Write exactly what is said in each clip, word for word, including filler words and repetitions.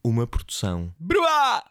Uma produção. Bruá!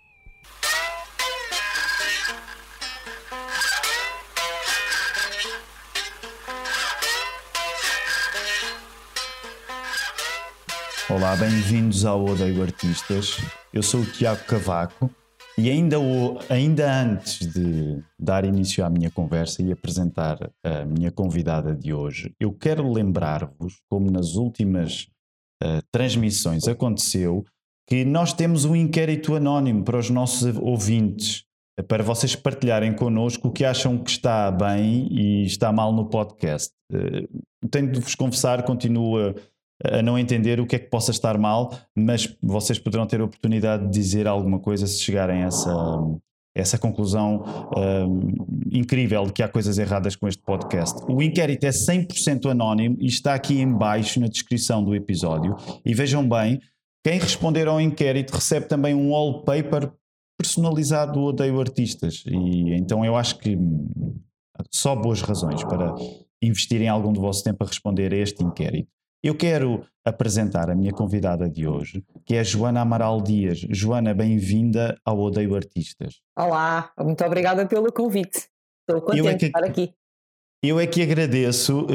Olá, bem-vindos ao Odeio Artistas. Eu sou o Tiago Cavaco e ainda, o, ainda antes de dar início à minha conversa e apresentar a minha convidada de hoje, eu quero lembrar-vos, como nas últimas uh, transmissões aconteceu, que nós temos um inquérito anónimo para os nossos ouvintes, para vocês partilharem connosco o que acham que está bem e está mal no podcast. Uh, tenho de vos confessar, continua a não entender o que é que possa estar mal, mas vocês poderão ter a oportunidade de dizer alguma coisa se chegarem a essa, a essa conclusão um, incrível de que há coisas erradas com este podcast. O inquérito é cem por cento anónimo e está aqui em baixo na descrição do episódio. E vejam bem, quem responder ao inquérito recebe também um wallpaper personalizado do Odeio Artistas. E então eu acho que só boas razões para investirem algum do vosso tempo a responder a este inquérito. Eu quero apresentar a minha convidada de hoje, que é Joana Amaral Dias. Joana, bem-vinda ao Odeio Artistas. Olá, muito obrigada pelo convite. Estou contente Eu é que, de estar aqui. Eu é que agradeço.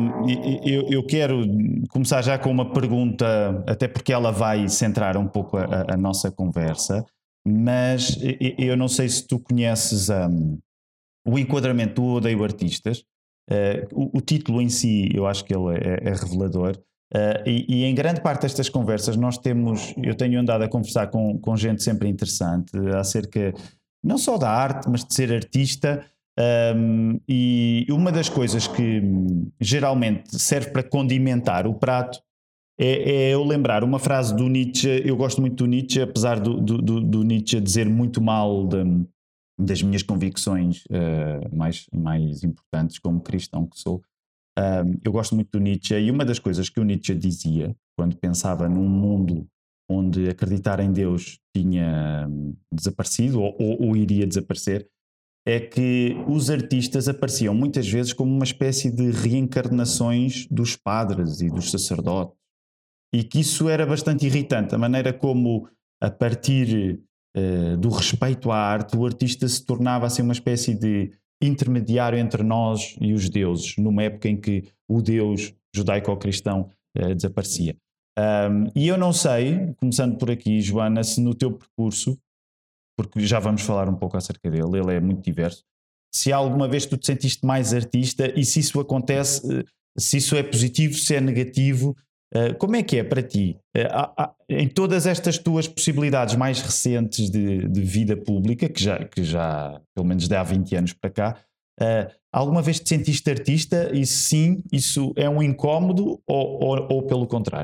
Eu, eu quero começar já com uma pergunta, até porque ela vai centrar um pouco a, a nossa conversa, mas eu não sei se tu conheces um, o enquadramento do Odeio Artistas. Uh, o, o título em si, eu acho que ele é, é revelador, uh, e, e em grande parte destas conversas nós temos, eu tenho andado a conversar com, com gente sempre interessante acerca não só da arte, mas de ser artista, um, e uma das coisas que geralmente serve para condimentar o prato é, é eu lembrar uma frase do Nietzsche. Eu gosto muito do Nietzsche, apesar do, do, do, do Nietzsche dizer muito mal de das minhas convicções uh, mais, mais importantes como cristão que sou. Um, eu gosto muito do Nietzsche, e uma das coisas que o Nietzsche dizia quando pensava num mundo onde acreditar em Deus tinha desaparecido ou, ou, ou iria desaparecer, é que os artistas apareciam muitas vezes como uma espécie de reencarnações dos padres e dos sacerdotes, e que isso era bastante irritante, a maneira como, a partir Uh, do respeito à arte, o artista se tornava assim uma espécie de intermediário entre nós e os deuses, numa época em que o Deus judaico-cristão uh, desaparecia. Um, e eu não sei, começando por aqui, Joana, se no teu percurso, porque já vamos falar um pouco acerca dele, ele é muito diverso, se alguma vez tu te sentiste mais artista e se isso acontece, uh, se isso é positivo, se é negativo. Uh, como é que é para ti? Uh, há, há, em todas estas tuas possibilidades mais recentes de, de vida pública, que já, que já pelo menos de há vinte anos para cá, uh, alguma vez te sentiste artista? E se sim, isso é um incómodo ou, ou, ou pelo contrário?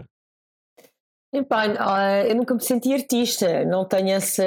Epá, eu nunca me senti artista, não tenho essa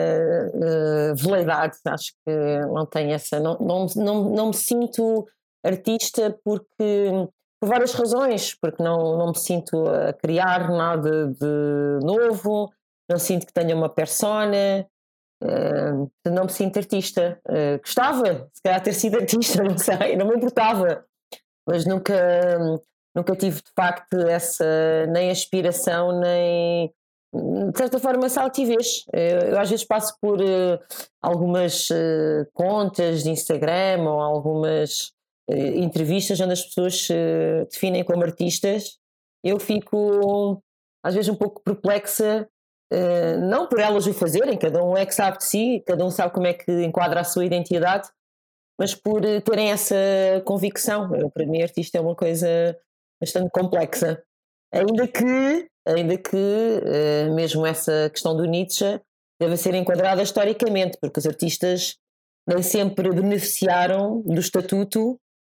uh, veleidade, acho que não tenho essa, não, não, não, não me sinto artista porque... por várias razões, porque não, não me sinto a criar nada de novo, não sinto que tenha uma persona, uh, não me sinto artista. Uh, gostava, se calhar, ter sido artista, não sei, não me importava, mas nunca, nunca tive de facto essa nem aspiração, nem de certa forma essa altivez. Eu, eu às vezes passo por uh, algumas uh, contas de Instagram ou algumas entrevistas onde as pessoas se definem como artistas. Eu fico às vezes um pouco perplexa, não por elas o fazerem, cada um é que sabe de si, cada um sabe como é que enquadra a sua identidade, mas por terem essa convicção. Eu, para mim, artista é uma coisa bastante complexa, ainda que, ainda que mesmo essa questão do Nietzsche deve ser enquadrada historicamente, porque os artistas nem sempre beneficiaram do estatuto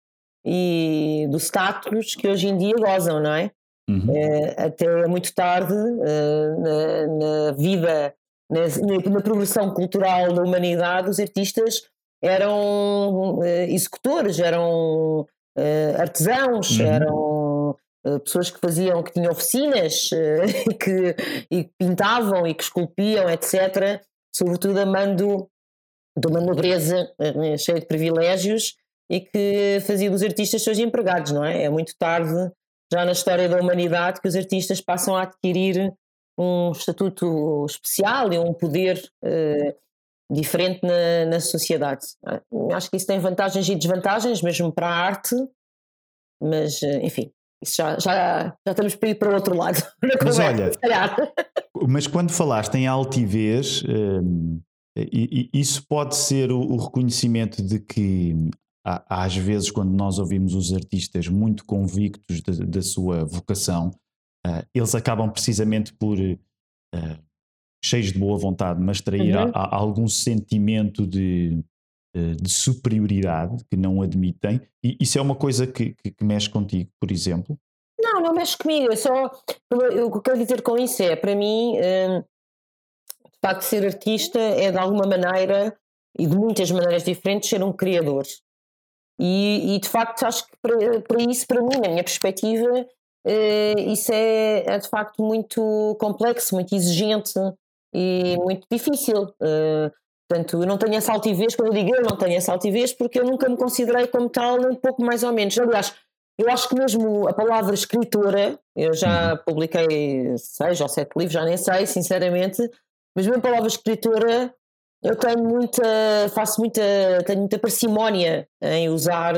e do status que hoje em dia gozam, não é? Uhum. É, até muito tarde uh, na, na vida, na, na progressão cultural da humanidade, os artistas eram uh, executores, eram uh, artesãos, uhum. eram uh, pessoas que faziam, que tinham oficinas uh, que, e que pintavam e que esculpiam, etcétera, sobretudo a mando de uma nobreza uh, cheia de privilégios, e que fazia dos artistas seus empregados, não é? É muito tarde, já na história da humanidade, que os artistas passam a adquirir um estatuto especial e um poder uh, diferente na, na sociedade. Acho que isso tem vantagens e desvantagens, mesmo para a arte, mas enfim, isso já, já, já estamos para ir para o outro lado. Mas olha, mas quando falaste em altivez, hum, isso pode ser o, o reconhecimento de que às vezes quando nós ouvimos os artistas muito convictos da, da sua vocação, uh, eles acabam precisamente por... Uh, cheios de boa vontade, mas trair uhum. a, a algum sentimento de, de superioridade que não admitem, e isso é uma coisa que, que, que mexe contigo, por exemplo? Não, não mexe comigo, é só, o que eu quero dizer com isso é, para mim, hum, de facto ser artista é de alguma maneira, e de muitas maneiras diferentes, ser um criador. E, e de facto acho que para, para isso, para mim, na minha perspectiva, uh, isso é, é de facto muito complexo, muito exigente, e muito difícil. Uh, portanto, eu não tenho essa altivez, quando eu digo eu não tenho essa altivez, porque eu nunca me considerei como tal, nem pouco mais ou menos. Aliás, eu acho que mesmo a palavra escritora, eu já publiquei seis ou sete livros, já nem sei, sinceramente, mas mesmo a palavra escritora, eu tenho muita, faço muita, tenho muita parcimónia em usar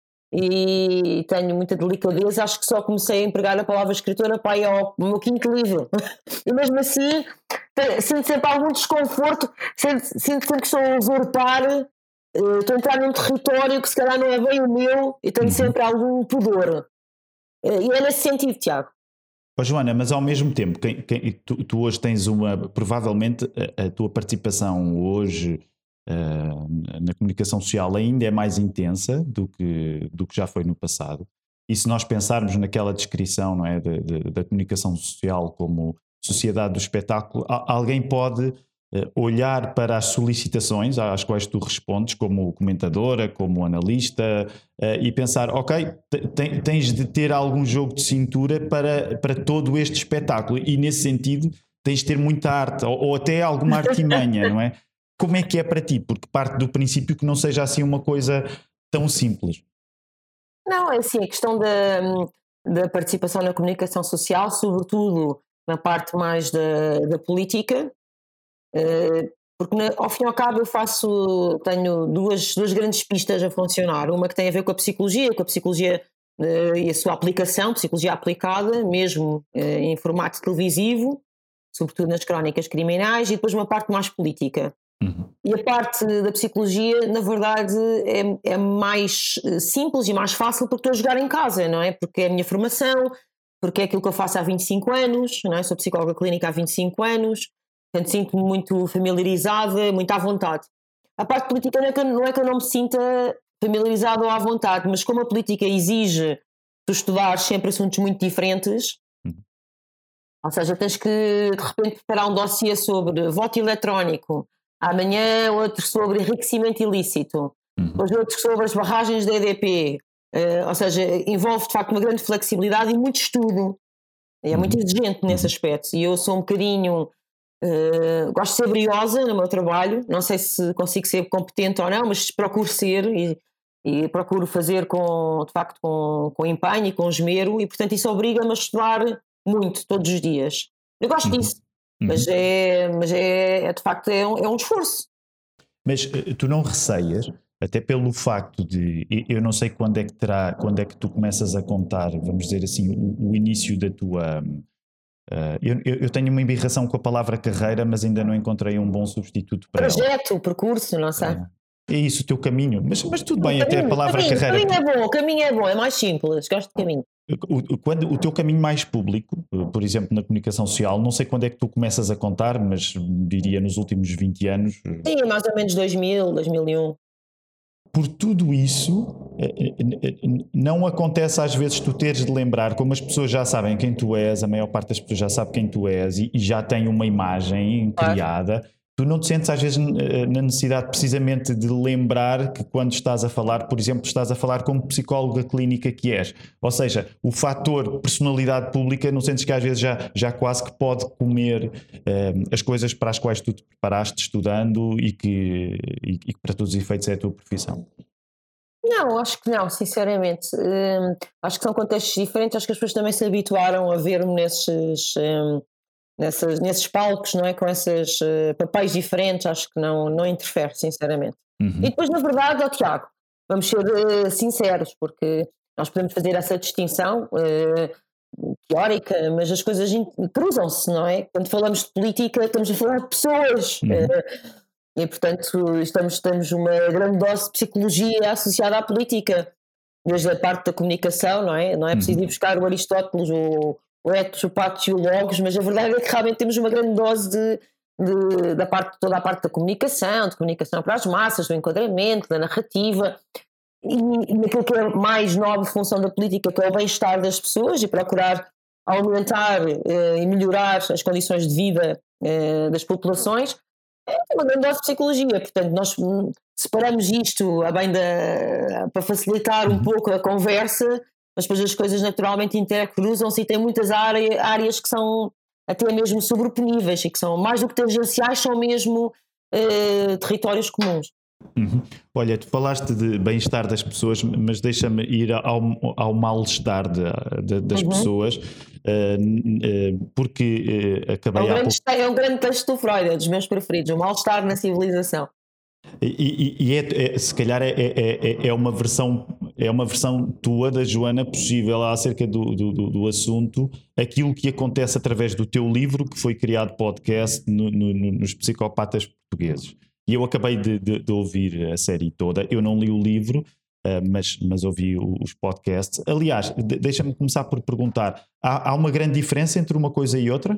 e tenho muita delicadeza. Acho que só comecei a empregar a palavra escritora para ir ao meu quinto livro. E mesmo assim sinto sempre algum desconforto, sinto, sinto sempre que estou a usurpar, uh, estou a entrar num território que se calhar não é bem o meu e tenho uhum. sempre algum pudor. Uh, e é nesse sentido, Tiago. Oh, Joana, mas ao mesmo tempo, quem, quem, tu, tu hoje tens uma, provavelmente a, a tua participação hoje uh, na comunicação social ainda é mais intensa do que, do que já foi no passado. E se nós pensarmos naquela descrição, não é, de, de, da comunicação social como sociedade do espetáculo, alguém pode olhar para as solicitações às quais tu respondes como comentadora, como analista e pensar, ok, tens de ter algum jogo de cintura para, para todo este espetáculo e nesse sentido tens de ter muita arte ou, ou até alguma artimanha, não é? Como é que é para ti? Porque parte do princípio que não seja assim uma coisa tão simples. Não, é assim, a questão da, da participação na comunicação social, sobretudo na parte mais da, da política, uh, porque na, ao fim e ao cabo eu faço, tenho duas, duas grandes pistas a funcionar, uma que tem a ver com a psicologia, com a psicologia uh, e a sua aplicação, psicologia aplicada, mesmo uh, em formato televisivo, sobretudo nas crónicas criminais, e depois uma parte mais política. Uhum. E a parte da psicologia, na verdade, é, é mais simples e mais fácil porque estou a jogar em casa, não é? Porque é a minha formação, porque é aquilo que eu faço há vinte e cinco anos, não é? Sou psicóloga clínica há vinte e cinco anos, portanto sinto-me muito familiarizada, muito à vontade. A parte política não é que, não é que eu não me sinta familiarizada ou à vontade, mas como a política exige tu estudar sempre assuntos muito diferentes, uhum. ou seja, tens que de repente preparar um dossiê sobre voto eletrónico, amanhã outro sobre enriquecimento ilícito, uhum. depois outro sobre as barragens da E D P, uh, ou seja, envolve de facto uma grande flexibilidade e muito estudo, e é uhum. muito exigente nesse aspecto, e eu sou um bocadinho, uh, gosto de ser briosa no meu trabalho, não sei se consigo ser competente ou não, mas procuro ser e, e procuro fazer com, de facto com, com empenho e com esmero, e portanto isso obriga-me a estudar muito, todos os dias. Eu gosto uhum. disso. Uhum. Mas, é, mas é, é de facto é um, é um esforço. Mas tu não receias, até pelo facto de, eu não sei quando é que terá, quando é que tu começas a contar, vamos dizer assim, o, o início da tua... Uh, eu, eu tenho uma embirração com a palavra carreira, mas ainda não encontrei um bom substituto para Projeto, ela. percurso, não sei. É, é isso, o teu caminho. Mas, mas tudo bem, caminho, até a palavra caminho, carreira. Caminho é bom, caminho é bom, é mais simples, gosto de caminho. O, quando, o teu caminho mais público, por exemplo, na comunicação social, não sei quando é que tu começas a contar, mas diria nos últimos vinte anos. Sim, mais ou menos dois mil, dois mil e um. Por tudo isso, não acontece às vezes tu teres de lembrar, como as pessoas já sabem quem tu és, a maior parte das pessoas já sabe quem tu és e, e já tem uma imagem criada. Claro. Tu não te sentes às vezes na necessidade precisamente de lembrar que quando estás a falar, por exemplo, estás a falar como psicóloga clínica que és. Ou seja, o fator personalidade pública, não sentes que às vezes já, já quase que pode comer um, as coisas para as quais tu te preparaste estudando e que, e, e que para todos os efeitos é a tua profissão? Não, acho que não, sinceramente. Hum, acho que são contextos diferentes, acho que as pessoas também se habituaram a ver-me nesses... Hum, nessas, nesses palcos, não é? Com esses uh, papéis diferentes, acho que não, não interfere, sinceramente. Uhum. E depois, na verdade, ó, Tiago, vamos ser uh, sinceros, porque nós podemos fazer essa distinção uh, teórica, mas as coisas cruzam-se, não é? Quando falamos de política, estamos a falar de pessoas. Uhum. Uh, e, portanto, estamos, temos uma grande dose de psicologia associada à política, desde a parte da comunicação, não é? Não é preciso ir buscar o Aristóteles, o, o Ethos, o Patos e o Logos, mas a verdade é que realmente temos uma grande dose de, de, da parte, toda a parte da comunicação, de comunicação para as massas, do enquadramento, da narrativa, e, e naquilo que é a mais nobre função da política, que é o bem-estar das pessoas e procurar aumentar eh, e melhorar as condições de vida eh, das populações. É uma grande dose de psicologia, portanto nós separamos isto a bem da, para facilitar um pouco a conversa, mas depois as coisas naturalmente intercruzam-se e tem muitas áreas, áreas que são até mesmo sobreponíveis e que são mais do que tangenciais, são mesmo eh, territórios comuns. Uhum. Olha, tu falaste de bem-estar das pessoas, mas deixa-me ir ao, ao mal-estar de, de, das uhum. pessoas, uh, uh, porque uh, acabei é um, há grande, pouco... é um grande texto do Freud, é dos meus preferidos, o mal-estar na civilização. E, e, e é, é, se calhar é, é, é, uma versão, é uma versão tua, da Joana, possível acerca do, do, do assunto, aquilo que acontece através do teu livro, que foi criado podcast no, no, nos Psicopatas Portugueses. E eu acabei de, de, de ouvir a série toda. Eu não li o livro, uh, mas, mas ouvi os podcasts. Aliás, de, deixa-me começar por perguntar, há, há uma grande diferença entre uma coisa e outra?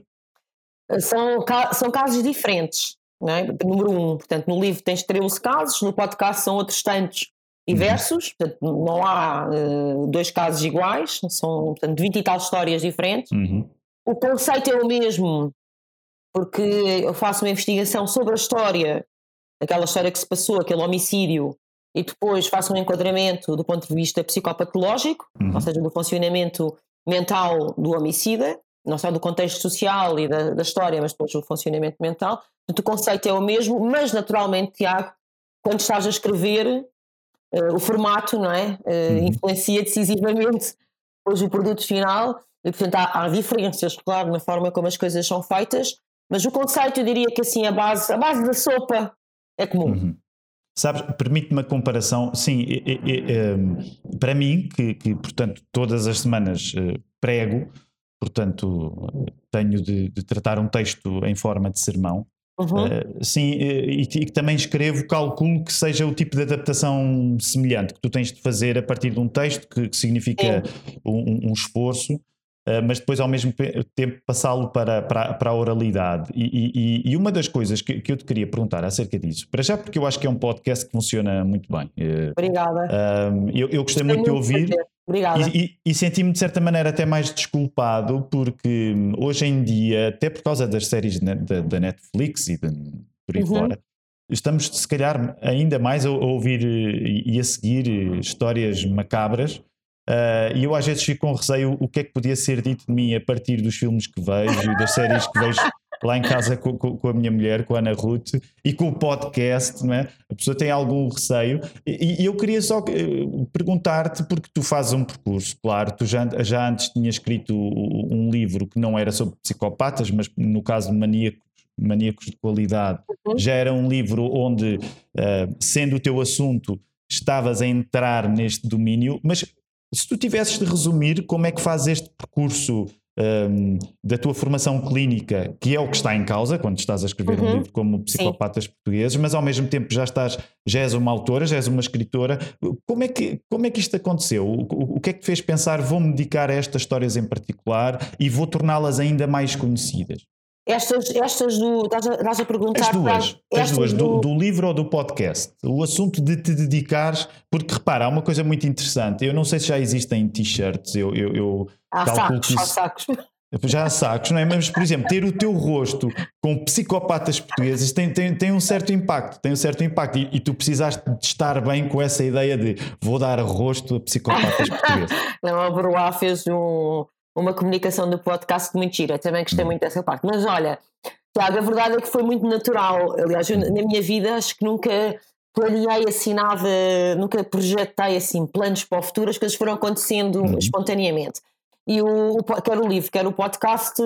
São, são casos diferentes, não é? Número um, portanto, no livro tens treze casos, no podcast são outros tantos diversos, uhum. portanto, não há uh, dois casos iguais, são, portanto, vinte e tal histórias diferentes. Uhum. O conceito é o mesmo, porque eu faço uma investigação sobre a história, aquela história que se passou, aquele homicídio, e depois faço um enquadramento do ponto de vista psicopatológico, uhum. ou seja, do funcionamento mental do homicida, não só do contexto social e da, da história, mas depois do funcionamento mental. Portanto, o conceito é o mesmo, mas naturalmente, Tiago, quando estás a escrever, uh, o formato, não é? Uh, uhum. influencia decisivamente depois o produto final, e portanto há, há diferenças, claro, na forma como as coisas são feitas, mas o conceito, eu diria que assim, a base, a base da sopa é comum. Uhum. Sabes, permite-me uma comparação, sim, é, é, é, para mim, que, que portanto todas as semanas uh, prego, portanto tenho de, de tratar um texto em forma de sermão, uhum. uh, sim, e, e que também escrevo, calculo que seja o tipo de adaptação semelhante que tu tens de fazer a partir de um texto, que, que significa um, um esforço. Uh, mas depois ao mesmo tempo passá-lo para, para, para a oralidade. E, e, e uma das coisas que, que eu te queria perguntar acerca disso, para já porque eu acho que é um podcast que funciona muito bem. Uh, Obrigada. Uh, eu, eu gostei muito de ouvir. Obrigada. E, e, e senti-me de certa maneira até mais desculpado, porque hoje em dia, até por causa das séries da, da Netflix e de, por aí uhum. fora, estamos se calhar ainda mais a, a ouvir e a seguir histórias macabras. Uh, e eu às vezes fico com receio o que é que podia ser dito de mim a partir dos filmes que vejo e das séries que vejo lá em casa com, com, com a minha mulher, com a Ana Ruth, e com o podcast, não é? A pessoa tem algum receio. E, e eu queria só uh, perguntar-te, porque tu fazes um percurso, claro, tu já, já antes tinhas escrito um livro que não era sobre psicopatas, mas no caso de maníacos, maníacos de qualidade, uhum. já era um livro onde, uh, sendo o teu assunto, estavas a entrar neste domínio, mas se tu tivesses de resumir como é que fazes este percurso um, da tua formação clínica, que é o que está em causa quando estás a escrever uhum. um livro como Psicopatas Sim. Portugueses, mas ao mesmo tempo já estás, já és uma autora, já és uma escritora, como é que, como é que isto aconteceu? O, o, o que é que te fez pensar, vou-me dedicar a estas histórias em particular e vou torná-las ainda mais conhecidas? Estas, estas do. Estás a, estás a perguntar. As duas, para, as duas do, do... do livro ou do podcast. O assunto de te dedicares, porque repara, há uma coisa muito interessante. Eu não sei se já existem t-shirts. Eu, eu, eu há sacos, isso... há sacos. Já há sacos, não é? Mas, por exemplo, ter o teu rosto com psicopatas portugueses tem, tem, tem um certo impacto. Tem um certo impacto. E, e tu precisaste de estar bem com essa ideia de vou dar rosto a psicopatas portugueses. Não, a Broá fez um. uma comunicação do podcast muito gira, também gostei muito dessa parte. Mas olha, Tiago, a verdade é que foi muito natural. Aliás, eu, na minha vida acho que nunca planeei assim nada, nunca projetei assim planos para o futuro, as coisas foram acontecendo uhum. espontaneamente. E o, quer o livro, quer o podcast,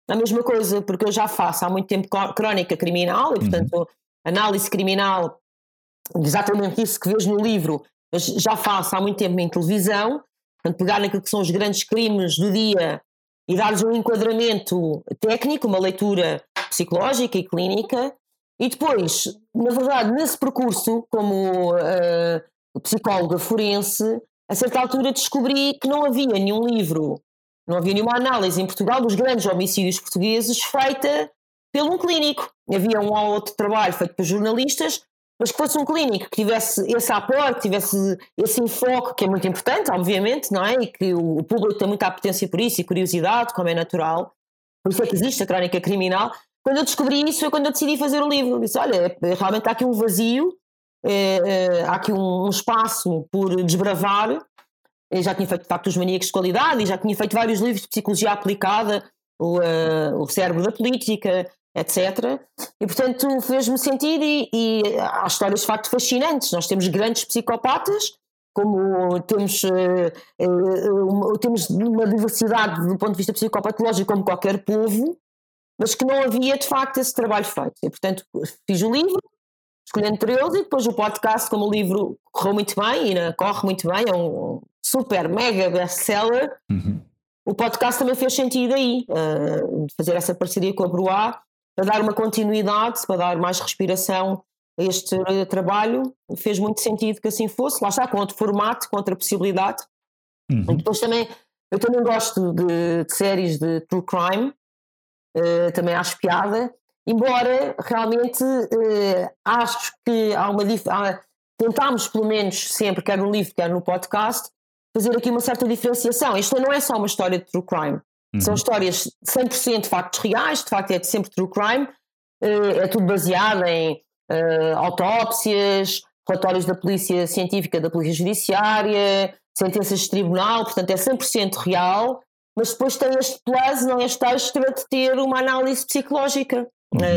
a mesma coisa, porque eu já faço há muito tempo crónica criminal e, portanto, uhum. análise criminal, exatamente isso que vejo no livro, mas já faço há muito tempo em televisão, portanto, pegar naquilo que são os grandes crimes do dia e dar-lhes um enquadramento técnico, uma leitura psicológica e clínica, e depois, na verdade, nesse percurso, como uh, psicóloga forense, a certa altura descobri que não havia nenhum livro, não havia nenhuma análise em Portugal dos grandes homicídios portugueses feita por um clínico. Havia um ou outro trabalho feito por jornalistas, mas que fosse um clínico que tivesse esse aporte, que tivesse esse enfoque, que é muito importante, obviamente, não é? E que o público tem muita apetência por isso e curiosidade, como é natural. Por isso é que existe a crónica criminal. Quando eu descobri isso foi quando eu decidi fazer o livro. Eu disse, olha, realmente há aqui um vazio, é, é, há aqui um, um espaço por desbravar. Eu já tinha feito, de facto, Os Maníacos de Qualidade e já tinha feito vários livros de psicologia aplicada, o, uh, o Cérebro da Política, etcétera. E, portanto, fez-me sentido e, e há histórias, de facto, fascinantes. Nós temos grandes psicopatas, como temos, uh, uh, uh, temos uma diversidade do ponto de vista psicopatológico como qualquer povo, mas que não havia, de facto, esse trabalho feito. E, portanto, fiz o livro, escolhi entre eles, e depois o podcast, como o livro correu muito bem, e ainda corre muito bem, é um super, mega best-seller. Uhum. O podcast também fez sentido aí, uh, fazer essa parceria com a Bruá, para dar uma continuidade, para dar mais respiração a este uh, trabalho. Fez muito sentido que assim fosse, lá está, com outro formato, com outra possibilidade. Uhum. E depois também, eu também gosto de, de séries de true crime, uh, também acho piada, embora realmente uh, acho que há uma diferença, tentámos pelo menos sempre, quer no livro, quer no podcast, fazer aqui uma certa diferenciação. Isto não é só uma história de true crime, uhum. São histórias cem por cento de factos reais, de facto é sempre true crime, uh, é tudo baseado em uh, autópsias, relatórios da polícia científica, da polícia judiciária, sentenças de tribunal, portanto é cem por cento real, mas depois tem este plus, não é, este extra de ter uma análise psicológica.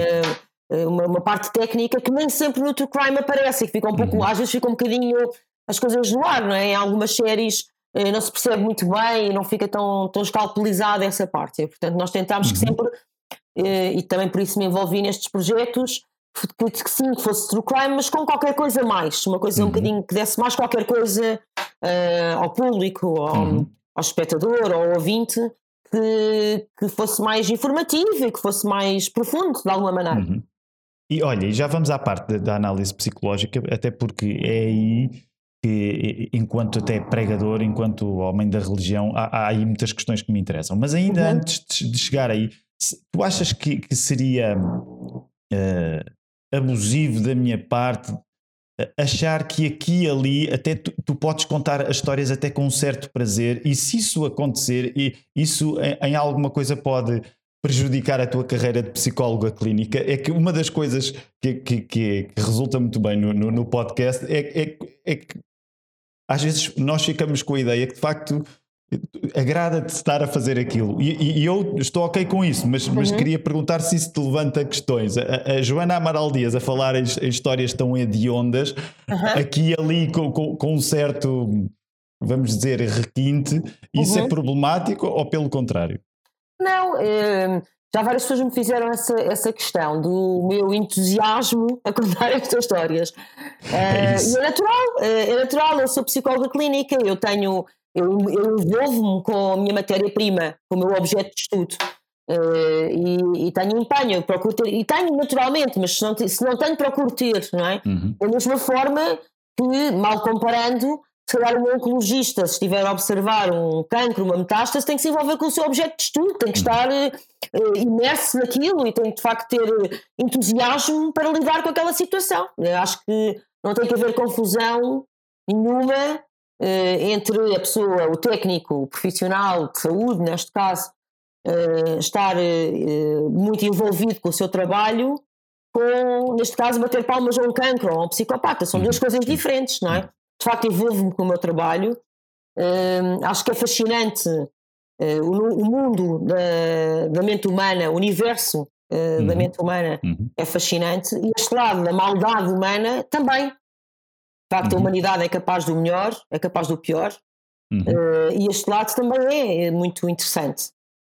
Uhum. Uh, uma, uma parte técnica que nem sempre no true crime aparece, que fica um pouco, uhum. às vezes fica um bocadinho as coisas no ar, não é? Em algumas séries uh, não se percebe muito bem e não fica tão, tão escalpelizada essa parte. E, portanto, nós tentámos uhum. que sempre, uh, e também por isso me envolvi nestes projetos, que, que sim, que fosse true crime, mas com qualquer coisa mais, uma coisa uhum. um bocadinho que desse mais qualquer coisa uh, ao público, ao, uhum. ao espectador, ao ouvinte, que, que fosse mais informativo e que fosse mais profundo, de alguma maneira. Uhum. E olha, já vamos à parte da, da análise psicológica, até porque é aí que, enquanto até pregador, enquanto homem da religião, há, há aí muitas questões que me interessam. Mas ainda uhum. antes de chegar aí, tu achas que, que seria uh, abusivo da minha parte achar que aqui e ali até tu, tu podes contar as histórias até com um certo prazer, e se isso acontecer, e isso em, em alguma coisa pode prejudicar a tua carreira de psicóloga clínica? É que uma das coisas que, que, que, que resulta muito bem no, no, no podcast é, é, é que às vezes nós ficamos com a ideia que de facto agrada-te estar a fazer aquilo, e, e eu estou ok com isso, mas, uhum. mas queria perguntar se isso te levanta questões. A, a Joana Amaral Dias a falar em, em histórias tão hediondas, uhum. aqui e ali com, com, com um certo, vamos dizer, requinte, isso uhum. é problemático ou pelo contrário? Não, é, já várias pessoas me fizeram essa, essa questão do meu entusiasmo a contar estas histórias. É, é, e é natural, é, é natural, eu sou psicóloga clínica, eu tenho, eu, eu envolvo-me com a minha matéria-prima, com o meu objeto de estudo, é, e, e tenho empenho, eu procuro ter, e tenho naturalmente, mas se não, se não tenho, procuro ter, não é? Uhum. Da mesma forma que, mal comparando, se calhar um oncologista, se estiver a observar um cancro, uma metástase, tem que se envolver com o seu objeto de estudo, tem que estar uh, imerso naquilo e tem de facto ter entusiasmo para lidar com aquela situação. Eu acho que não tem que haver confusão nenhuma uh, entre a pessoa, o técnico, o profissional de saúde, neste caso, uh, estar uh, muito envolvido com o seu trabalho, com, neste caso, bater palmas a um cancro ou a um psicopata. São duas coisas diferentes, não é? De facto, envolvo-me com o meu trabalho. Uh, acho que é fascinante uh, o, o mundo da, da mente humana, o universo uh, uhum. da mente humana uhum. é fascinante, e este lado da maldade humana também. De facto, uhum. a humanidade é capaz do melhor, é capaz do pior, uhum. uh, e este lado também é muito interessante.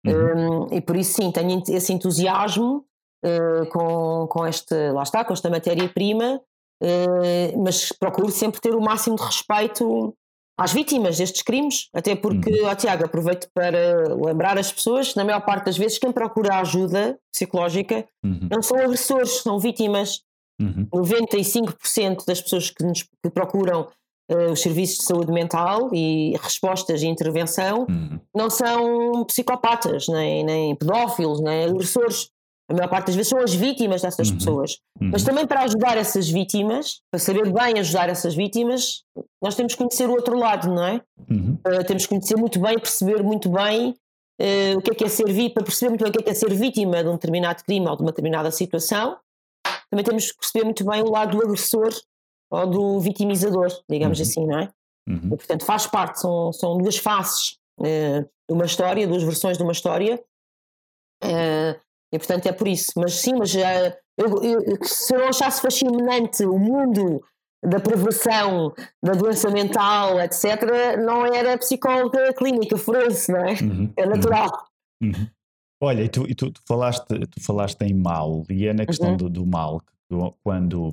Uhum. Um, e por isso sim, tenho esse entusiasmo uh, com, com este, lá está, com esta matéria-prima, uh, mas procuro sempre ter o máximo de respeito às vítimas destes crimes, até porque, Uhum. ó, Tiago, aproveito para lembrar as pessoas que na maior parte das vezes quem procura ajuda psicológica Uhum. não são agressores, são vítimas. Uhum. noventa e cinco por cento das pessoas que, nos, que procuram uh, os serviços de saúde mental e respostas e intervenção Uhum. não são psicopatas, nem, nem pedófilos, nem agressores. A maior parte das vezes são as vítimas dessas Uhum. pessoas. Uhum. Mas também para ajudar essas vítimas, para saber bem ajudar essas vítimas, nós temos que conhecer o outro lado, não é? Uhum. Uh, temos que conhecer muito bem, perceber muito bem uh, o que é que é ser vítima, para perceber muito bem o que é que é ser vítima de um determinado crime ou de uma determinada situação. Também temos que perceber muito bem o lado do agressor ou do vitimizador, digamos Uhum. assim, não é? Uhum. E, portanto, faz parte, são, são duas faces uh, de uma história, duas versões de uma história, uh, e portanto é por isso. Mas sim, mas uh, eu, eu, se eu não achasse fascinante o mundo da perversão, da doença mental, etcétera, não era psicóloga clínica forense, não é? Uhum. É natural. Uhum. Olha, e tu, e tu, tu, falaste, tu falaste em mal, e é na questão Uhum. do, do mal, que tu, quando.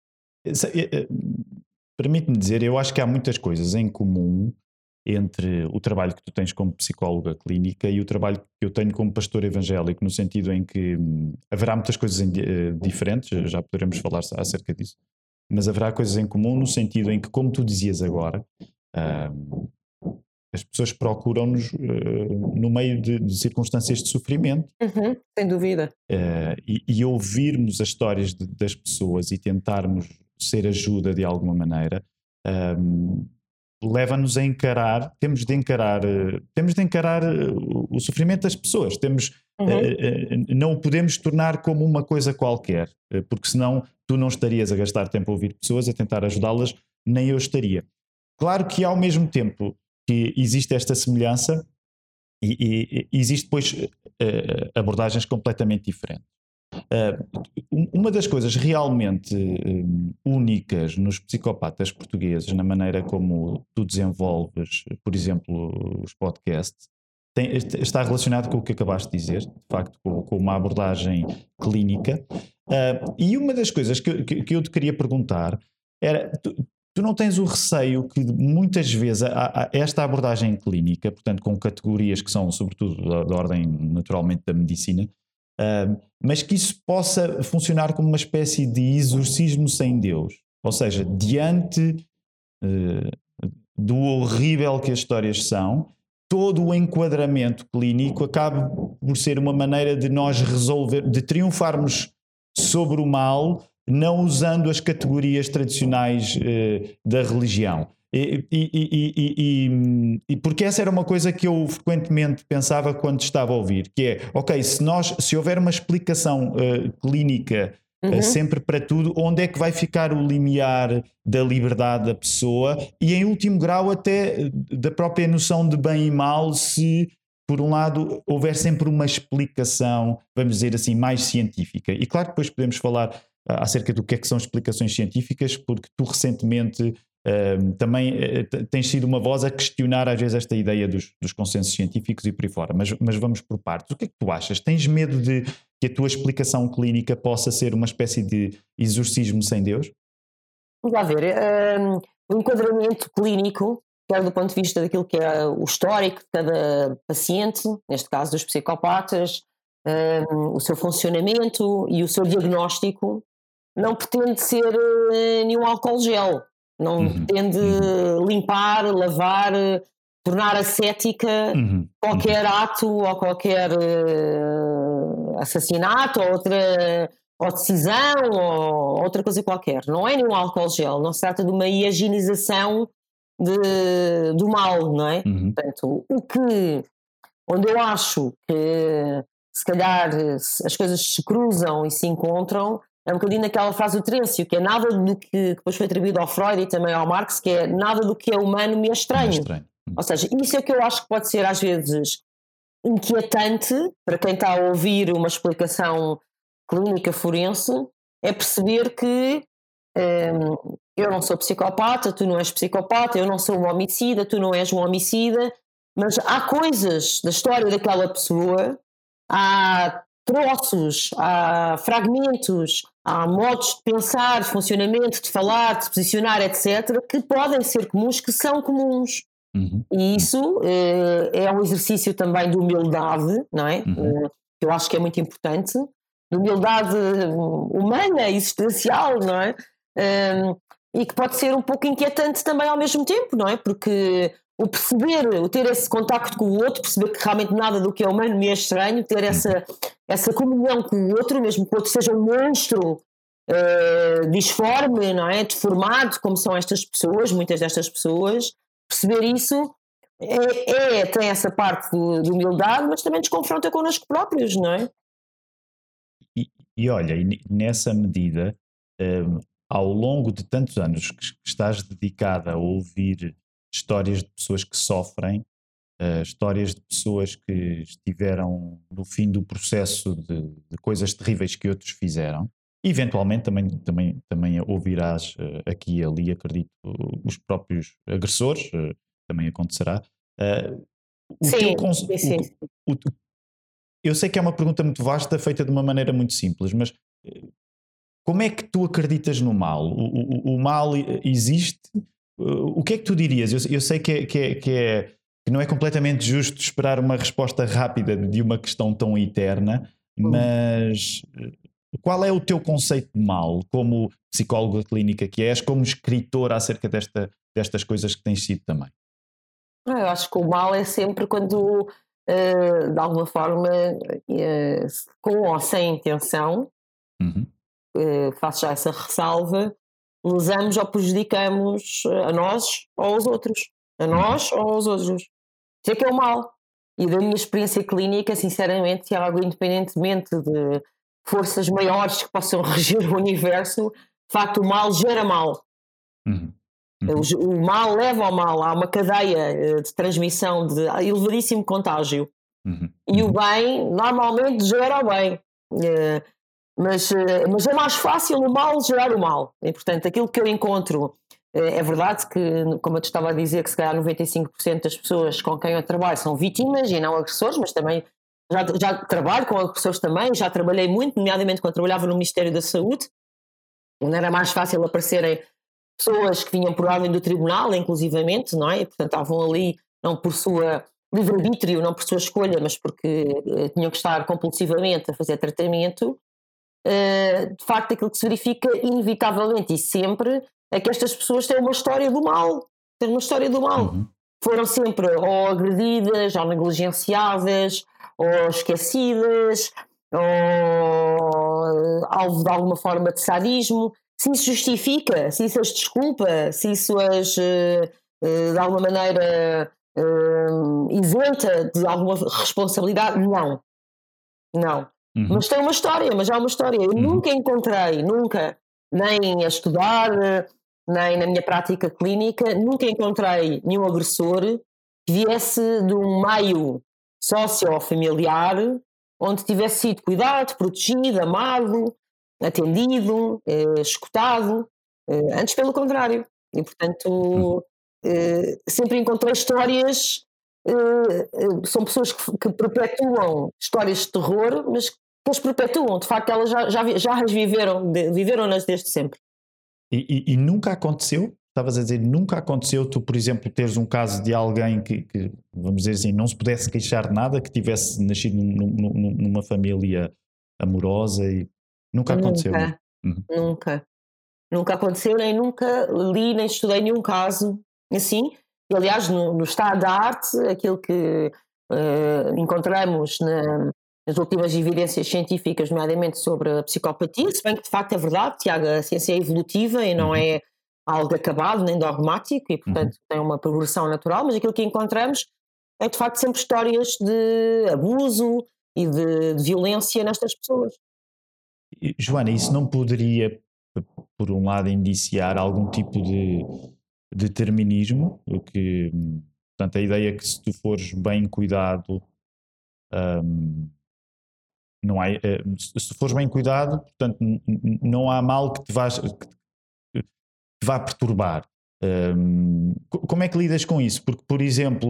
Permite-me dizer, eu acho que há muitas coisas em comum entre o trabalho que tu tens como psicóloga clínica e o trabalho que eu tenho como pastor evangélico, no sentido em que hum, haverá muitas coisas em, uh, diferentes, já poderemos falar acerca disso, mas haverá coisas em comum no sentido em que, como tu dizias agora, uh, as pessoas procuram-nos uh, no meio de, de circunstâncias de sofrimento. Uhum, sem dúvida. Uh, e, e ouvirmos as histórias de, das pessoas e tentarmos ser ajuda de alguma maneira, um, leva-nos a encarar, temos de encarar, uh, temos de encarar uh, o sofrimento das pessoas, temos, Uhum. uh, uh, não o podemos tornar como uma coisa qualquer, uh, porque senão tu não estarias a gastar tempo a ouvir pessoas, a tentar ajudá-las, nem eu estaria. Claro que ao mesmo tempo que existe esta semelhança, e, e existe depois uh, abordagens completamente diferentes. Uh, uma das coisas realmente um, únicas nos psicopatas portugueses, na maneira como tu desenvolves, por exemplo, os podcasts, tem, está relacionado com o que acabaste de dizer, de facto, com, com uma abordagem clínica. Uh, e uma das coisas que, que, que eu te queria perguntar era: tu, tu não tens o receio que muitas vezes a, a esta abordagem clínica, portanto, com categorias que são, sobretudo, da, da ordem naturalmente da medicina, Uh, mas que isso possa funcionar como uma espécie de exorcismo sem Deus, ou seja, diante uh, do horrível que as histórias são, todo o enquadramento clínico acaba por ser uma maneira de nós resolver, de triunfarmos sobre o mal, não usando as categorias tradicionais uh, da religião. E, e, e, e, e porque essa era uma coisa que eu frequentemente pensava quando estava a ouvir, que é, ok, se, nós, se houver uma explicação uh, clínica uhum. uh, sempre para tudo, onde é que vai ficar o limiar da liberdade da pessoa e, em último grau, até da própria noção de bem e mal, se, por um lado, houver sempre uma explicação, vamos dizer assim, mais científica. E claro que depois podemos falar uh, acerca do que é que são explicações científicas, porque tu recentemente Uh, também uh, tens sido uma voz a questionar às vezes esta ideia dos, dos consensos científicos e por aí fora, mas, mas vamos por partes. O que é que tu achas? Tens medo de que a tua explicação clínica possa ser uma espécie de exorcismo sem Deus? Vamos lá ver, um, o enquadramento clínico, quer do ponto de vista daquilo que é o histórico de cada paciente, neste caso dos psicopatas, um, o seu funcionamento e o seu diagnóstico, não pretende ser uh, nenhum álcool gel. Não uhum, pretende uhum. limpar, lavar, tornar ascética uhum, qualquer uhum. ato ou qualquer uh, assassinato ou outra ou decisão ou outra coisa qualquer. Não é nenhum álcool gel, não se trata de uma higienização de, do mal, não é? Uhum. Portanto, o que, onde eu acho que se calhar as coisas se cruzam e se encontram, é um bocadinho naquela frase do Terêncio, que é nada do que depois foi atribuído ao Freud e também ao Marx, que é nada do que é humano me é estranho. É estranho. Ou seja, isso é que eu acho que pode ser às vezes inquietante para quem está a ouvir uma explicação clínica forense, é perceber que hum, eu não sou psicopata, tu não és psicopata, eu não sou um homicida, tu não és um homicida, mas há coisas da história daquela pessoa, há troços, há fragmentos, há modos de pensar, de funcionamento, de falar, de se posicionar, etcétera, que podem ser comuns, que são comuns. Uhum. E isso eh, é um exercício também de humildade, não é? Uhum. Eh, eu acho que é muito importante, de humildade humana, existencial, não é? Um, e que pode ser um pouco inquietante também ao mesmo tempo, não é? Porque o perceber, o ter esse contacto com o outro, perceber que realmente nada do que é humano me é estranho, ter essa, essa comunhão com o outro, mesmo que o outro seja um monstro uh, disforme, não é? Deformado, como são estas pessoas, muitas destas pessoas, perceber isso é, é tem essa parte de, de humildade, mas também nos confronta connosco próprios, não é? E, e olha, e nessa medida, um, ao longo de tantos anos que estás dedicada a ouvir histórias de pessoas que sofrem, uh, histórias de pessoas que estiveram no fim do processo de, de coisas terríveis que outros fizeram, e eventualmente também, também, também ouvirás uh, aqui e ali, acredito, os próprios agressores, uh, também acontecerá. Uh, o sim, teu cons- sim, sim. O, o, eu sei que é uma pergunta muito vasta, feita de uma maneira muito simples, mas como é que tu acreditas no mal? O, o, o mal existe? O que é que tu dirias? Eu, eu sei que, é, que, é, que, é, que não é completamente justo esperar uma resposta rápida de uma questão tão eterna, mas qual é o teu conceito de mal, como psicóloga clínica que és, como escritora acerca desta, destas coisas que tens sido também? Eu acho que o mal é sempre quando, uh, de alguma forma, uh, com ou sem intenção, Uhum. uh, faço já essa ressalva, lesamos ou prejudicamos a nós ou aos outros. A nós uhum. ou aos outros. Isso é que é o mal. E da minha experiência clínica, sinceramente, Tiago, independentemente de forças maiores que possam reger o universo, de facto o mal gera mal. Uhum. Uhum. O, o mal leva ao mal, há uma cadeia de transmissão de elevadíssimo contágio. Uhum. E uhum. o bem normalmente gera o bem. Uh, mas, uh, mas é mais fácil o mal gerar o mal. E portanto, aquilo que eu encontro, uh, é verdade que, como eu te estava a dizer, que se calhar noventa e cinco por cento das pessoas com quem eu trabalho são vítimas e não agressores, mas também já, já trabalho com agressores também, já trabalhei muito, nomeadamente quando trabalhava no Ministério da Saúde, onde era mais fácil aparecerem pessoas que vinham por ordem do tribunal, inclusivamente, não é? E, portanto, estavam ali não por sua livre-arbítrio, não por sua escolha, mas porque uh, tinham que estar compulsivamente a fazer tratamento. Uh, de facto, aquilo que se verifica inevitavelmente e sempre é que estas pessoas têm uma história do mal, têm uma história do mal. Uhum. Foram sempre ou agredidas, ou negligenciadas, ou esquecidas, ou alvo de alguma forma de sadismo. Se isso justifica, se isso as desculpa, se isso as uh, uh, de alguma maneira uh, isenta de alguma responsabilidade, não. Não. Uhum. Mas tem uma história, mas há uma história. Eu uhum. nunca encontrei, nunca, nem a estudar, nem na minha prática clínica, nunca encontrei nenhum agressor que viesse de um meio socio-familiar onde tivesse sido cuidado, protegido, amado, atendido, eh, escutado, eh, antes pelo contrário. E, portanto, eh, sempre encontrei histórias, eh, são pessoas que, que perpetuam histórias de terror, mas que as perpetuam, de facto elas já, já, já as viveram, de, viveram-nas desde sempre. E, e, e nunca aconteceu? Estavas a dizer, nunca aconteceu tu, por exemplo, teres um caso de alguém que, que, vamos dizer assim, não se pudesse queixar de nada, que tivesse nascido num, num, numa família amorosa e nunca aconteceu? Nunca, uhum. nunca. Nunca aconteceu, nem nunca li, nem estudei nenhum caso assim. E, aliás, no, no estado da arte, aquilo que uh, encontramos na, nas últimas evidências científicas, nomeadamente sobre a psicopatia, se bem que de facto é verdade, Tiago, a ciência é evolutiva e não uhum. é algo acabado nem dogmático e, portanto, uhum. tem uma progressão natural, mas aquilo que encontramos é, de facto, sempre histórias de abuso e de, de violência nestas pessoas. Joana, isso não poderia, por um lado, indiciar algum tipo de determinismo? O que, portanto, a ideia é que se tu fores bem cuidado, um, não há, se tu fores bem cuidado, portanto, não há mal que te vá, que te vá perturbar. Um, como é que lidas com isso? Porque, por exemplo,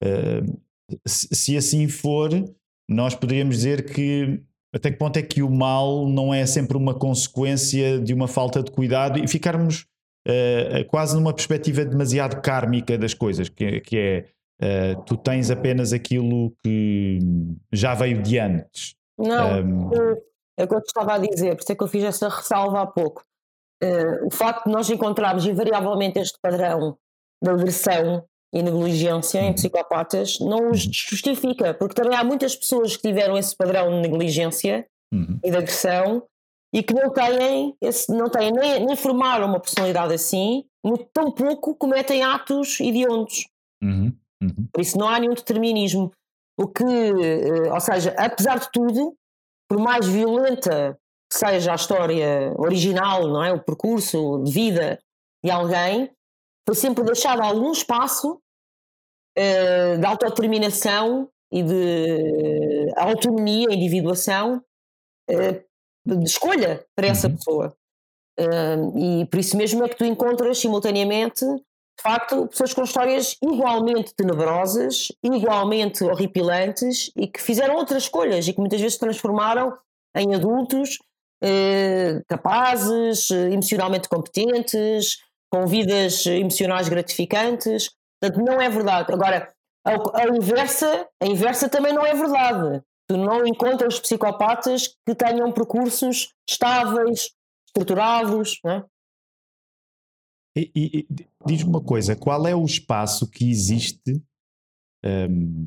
Uh, se, se assim for, nós poderíamos dizer que até que ponto é que o mal não é sempre uma consequência de uma falta de cuidado e ficarmos uh, quase numa perspectiva demasiado kármica das coisas, que, que é uh, tu tens apenas aquilo que já veio de antes. Não, um, é o que eu te estava a dizer, por isso é que eu fiz essa ressalva há pouco. Uh, o facto de nós encontrarmos invariavelmente este padrão de agressão e negligência em psicopatas não os justifica, porque também há muitas pessoas que tiveram esse padrão de negligência uhum. e de agressão e que não têm, esse, não têm nem, nem formaram uma personalidade assim, tão pouco cometem atos hediondos. Uhum. Uhum. Por isso não há nenhum determinismo. O que, ou seja, apesar de tudo, por mais violenta que seja a história original, não é? O percurso de vida de alguém, foi sempre deixado algum espaço uh, de autodeterminação e de autonomia, individuação, uh, de escolha para essa uhum. pessoa. Uh, e por isso mesmo é que tu encontras simultaneamente, de facto, pessoas com histórias igualmente tenebrosas, igualmente horripilantes e que fizeram outras escolhas e que muitas vezes se transformaram em adultos uh, capazes, emocionalmente competentes, com vidas emocionais gratificantes. Portanto, não é verdade. Agora, a, a, inversa, a inversa também não é verdade. Tu não encontras psicopatas que tenham percursos estáveis, estruturados, não é? E, e, diz-me uma coisa, qual é o espaço que existe um,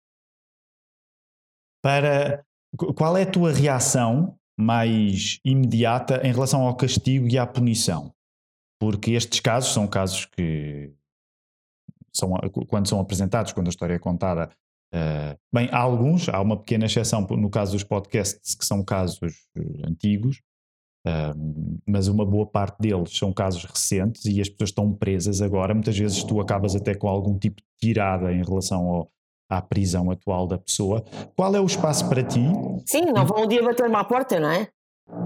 para... Qual é a tua reação mais imediata em relação ao castigo e à punição? Porque estes casos são casos que, são, quando são apresentados, quando a história é contada, uh, bem, há alguns, há uma pequena exceção no caso dos podcasts que são casos uh, antigos, uh, mas uma boa parte deles são casos recentes e as pessoas estão presas agora. Muitas vezes tu acabas até com algum tipo de tirada em relação ao, à prisão atual da pessoa. Qual é o espaço para ti? Sim, não vão um dia bater-me à porta, não é?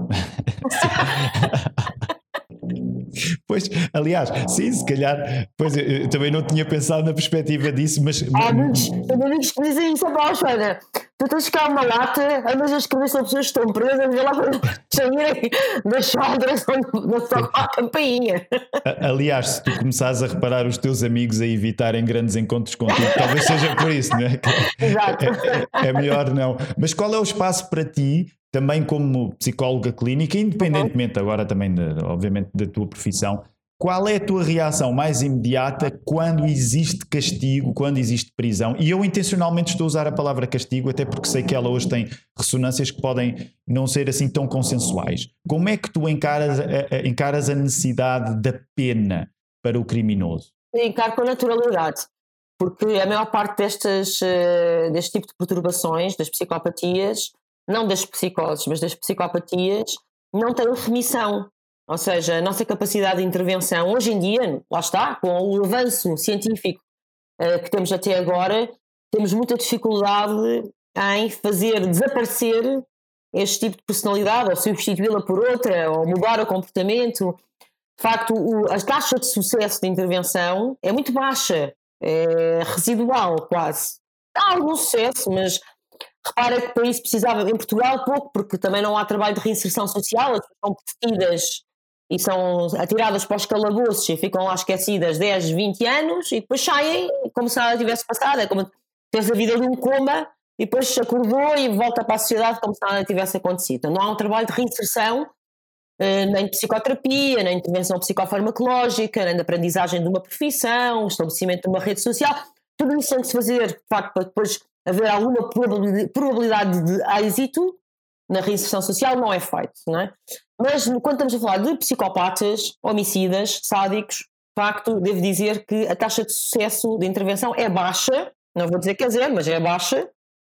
Pois, aliás, sim, se calhar, pois eu, eu também não tinha pensado na perspectiva disso, mas... Há amigos, amigos que dizem isso, a Joana, tu tens cá uma lata, andas a escrever sobre pessoas que estão presas, vê lá para saírem das chaldras onde não toca a campainha. Aliás, se tu começares a reparar os teus amigos a evitarem grandes encontros contigo, talvez seja por isso, não é? Exato. É, é, é melhor não. Mas qual é o espaço para ti, também como psicóloga clínica, independentemente uhum. agora também, de, obviamente, da tua profissão, qual é a tua reação mais imediata quando existe castigo, quando existe prisão? E eu intencionalmente estou a usar a palavra castigo, até porque sei que ela hoje tem ressonâncias que podem não ser assim tão consensuais. Como é que tu encaras a, a, encaras a necessidade da pena para o criminoso? Eu encaro com naturalidade, porque a maior parte destas, deste tipo de perturbações, das psicopatias, não das psicoses, mas das psicopatias, não tem remissão. Ou seja, a nossa capacidade de intervenção hoje em dia, lá está, com o avanço científico uh, que temos até agora, temos muita dificuldade em fazer desaparecer este tipo de personalidade, ou substituí-la por outra, ou mudar o comportamento. De facto, o, a taxa de sucesso de intervenção é muito baixa, é residual quase. Há algum sucesso, mas repara que para isso precisava, em Portugal, pouco, porque também não há trabalho de reinserção social, as pessoas são detidas e são atiradas para os calabouços e ficam lá esquecidas dez, vinte anos e depois saem como se nada tivesse passado. É como tens a vida de um coma e depois acordou e volta para a sociedade como se nada tivesse acontecido. Não há um trabalho de reinserção, nem de psicoterapia, nem de intervenção psicofarmacológica, nem de aprendizagem de uma profissão, estabelecimento de uma rede social. Tudo isso tem que se fazer, de facto, para depois haver alguma probabilidade de êxito na reinserção social, não é feito, não é? Mas quando estamos a falar de psicopatas, homicidas, sádicos, de facto, devo dizer que a taxa de sucesso de intervenção é baixa, não vou dizer que é zero, mas é baixa,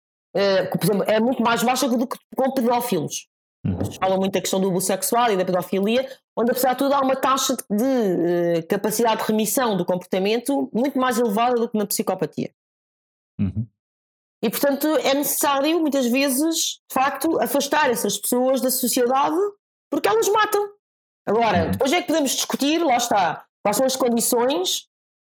é, por exemplo, é muito mais baixa do que com pedófilos. Uhum. Falam muito da questão do abuso sexual e da pedofilia, onde apesar de tudo há uma taxa de, de uh, capacidade de remissão do comportamento muito mais elevada do que na psicopatia. Uhum. E, portanto, é necessário, muitas vezes, de facto, afastar essas pessoas da sociedade porque elas matam. Agora, depois é que podemos discutir, lá está, quais são as condições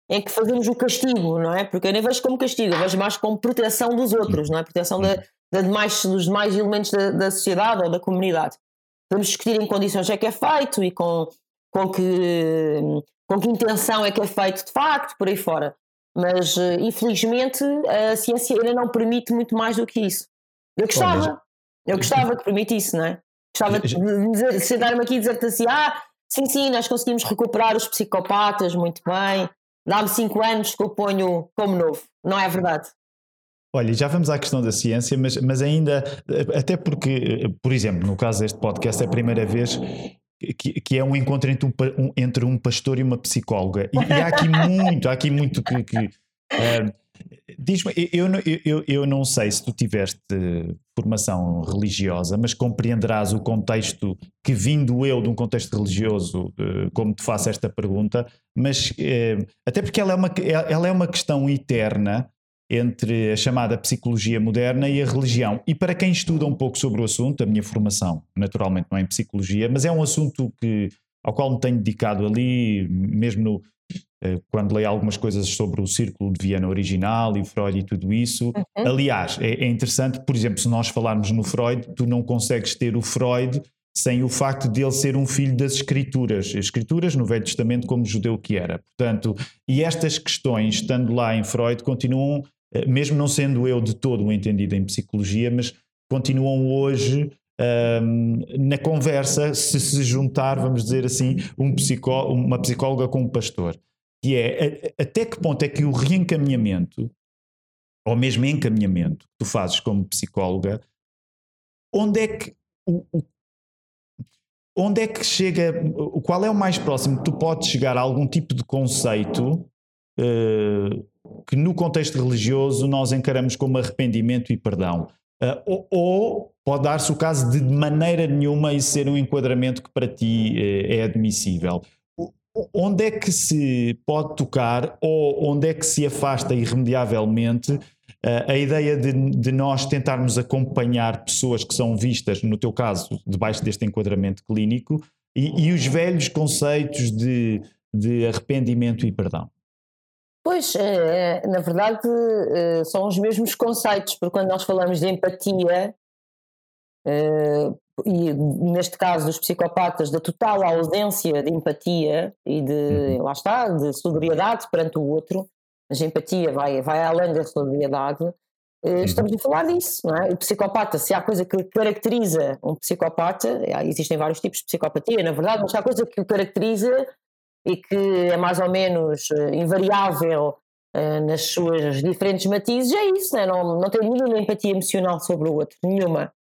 em que fazemos o castigo, não é? Porque eu nem vejo como castigo, eu vejo mais como proteção dos outros, não é? Proteção da, da demais, dos demais elementos da, da sociedade ou da comunidade. Podemos discutir em condições é que é feito e com, com, que, com que intenção é que é feito de facto, por aí fora. Mas, infelizmente, a ciência ainda não permite muito mais do que isso. Eu gostava, eu gostava que permitisse, não é? Gostava de sentar-me aqui e dizer-te assim, ah, sim, sim, nós conseguimos recuperar os psicopatas, muito bem, dá-me cinco anos que eu ponho como novo. Não é verdade? Olha, já vamos à questão da ciência, mas, mas ainda, até porque, por exemplo, no caso deste podcast, é a primeira vez que, que é um encontro entre um, um, entre um pastor e uma psicóloga. E, e há aqui muito, há aqui muito que... que uh, diz-me, eu, eu, eu, eu não sei se tu tiveste formação religiosa, mas compreenderás o contexto que, vindo eu de um contexto religioso, uh, como te faço esta pergunta, mas uh, até porque ela é, uma, ela é uma questão eterna entre a chamada psicologia moderna e a religião. E para quem estuda um pouco sobre o assunto, a minha formação naturalmente não é em psicologia, mas é um assunto que, ao qual me tenho dedicado ali, mesmo no, quando leio algumas coisas sobre o Círculo de Viena original e Freud e tudo isso. Uhum. Aliás, é, é interessante, por exemplo, se nós falarmos no Freud, tu não consegues ter o Freud sem o facto de ele ser um filho das Escrituras. As Escrituras no Velho Testamento como judeu que era. Portanto, e estas questões, estando lá em Freud, continuam, mesmo não sendo eu de todo um entendido em psicologia, mas continuam hoje um, na conversa, se se juntar, vamos dizer assim, um psicó- uma psicóloga com um pastor. Que é, até que ponto é que o reencaminhamento, ou mesmo encaminhamento, que tu fazes como psicóloga, onde é que o, o onde é que chega, qual é o mais próximo que tu podes chegar a algum tipo de conceito uh, que no contexto religioso nós encaramos como arrependimento e perdão? Uh, ou, ou pode dar-se o caso de de maneira nenhuma isso ser um enquadramento que para ti uh, é admissível. Onde é que se pode tocar ou onde é que se afasta irremediavelmente uh, a ideia de, de nós tentarmos acompanhar pessoas que são vistas, no teu caso, debaixo deste enquadramento clínico, e, e os velhos conceitos de, de arrependimento e perdão? Pois, é, na verdade, é, são os mesmos conceitos, porque quando nós falamos de empatia, é, e neste caso dos psicopatas, da total ausência de empatia e de, uhum. lá está, de solidariedade perante o outro, mas a empatia vai, vai além da solidariedade, uhum. estamos a falar disso, não é? O psicopata, se há coisa que caracteriza um psicopata, existem vários tipos de psicopatia, na verdade, mas se há coisa que o caracteriza e que é mais ou menos invariável uh, nas suas diferentes matizes, é isso, não, é? não, não tem nenhuma empatia emocional sobre o outro, nenhuma.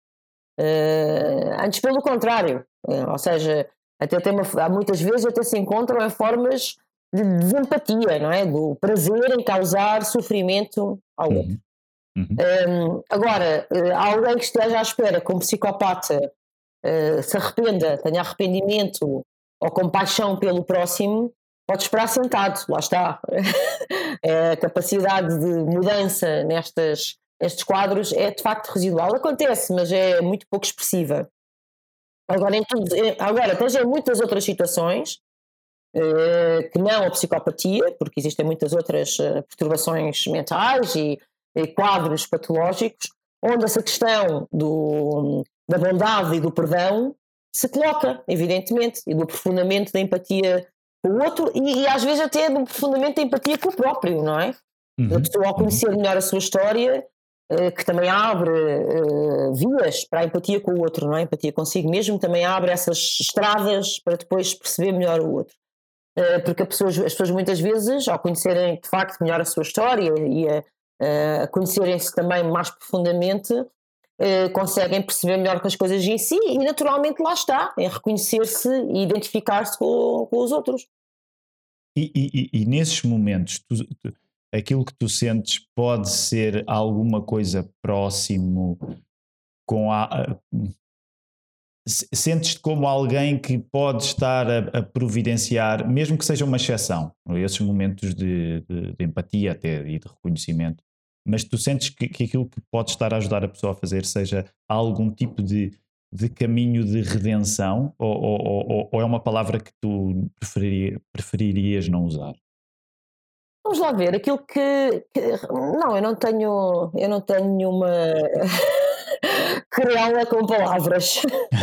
Uh, antes pelo contrário, uh, ou seja, até tem uma, há muitas vezes até se encontram em formas de desempatia, não é? Do prazer em causar sofrimento ao outro. Uhum. Uhum. Um, agora, uh, alguém que esteja à espera que um psicopata uh, se arrependa, tenha arrependimento ou compaixão pelo próximo, pode esperar sentado, lá está. A capacidade de mudança nestas estes quadros é de facto residual, acontece, mas é muito pouco expressiva. Agora, em tudo, agora tens em muitas outras situações, eh, que não a psicopatia, porque existem muitas outras eh, perturbações mentais e, e quadros patológicos, onde essa questão do, da bondade e do perdão se coloca, evidentemente, e do aprofundamento da empatia com o outro e, e às vezes até do aprofundamento da empatia com o próprio, não é? Uhum. A pessoa, ao conhecer melhor a sua história, que também abre uh, vias para a empatia com o outro, não é? A empatia consigo mesmo também abre essas estradas para depois perceber melhor o outro. Uh, porque a pessoas, as pessoas muitas vezes, ao conhecerem de facto melhor a sua história e a, uh, a conhecerem-se também mais profundamente, uh, conseguem perceber melhor as coisas em si e naturalmente lá está, em reconhecer-se e identificar-se com, com os outros. E, e, e nesses momentos, tu, tu, aquilo que tu sentes pode ser alguma coisa próximo com a... a sentes-te como alguém que pode estar a, a providenciar, mesmo que seja uma exceção, esses momentos de, de, de empatia até e de reconhecimento, mas tu sentes que, que aquilo que pode estar a ajudar a pessoa a fazer seja algum tipo de, de caminho de redenção ou, ou, ou, ou é uma palavra que tu preferiria, preferirias não usar? Vamos lá ver, aquilo que, que não, eu não tenho, eu não tenho nenhuma querela com palavras.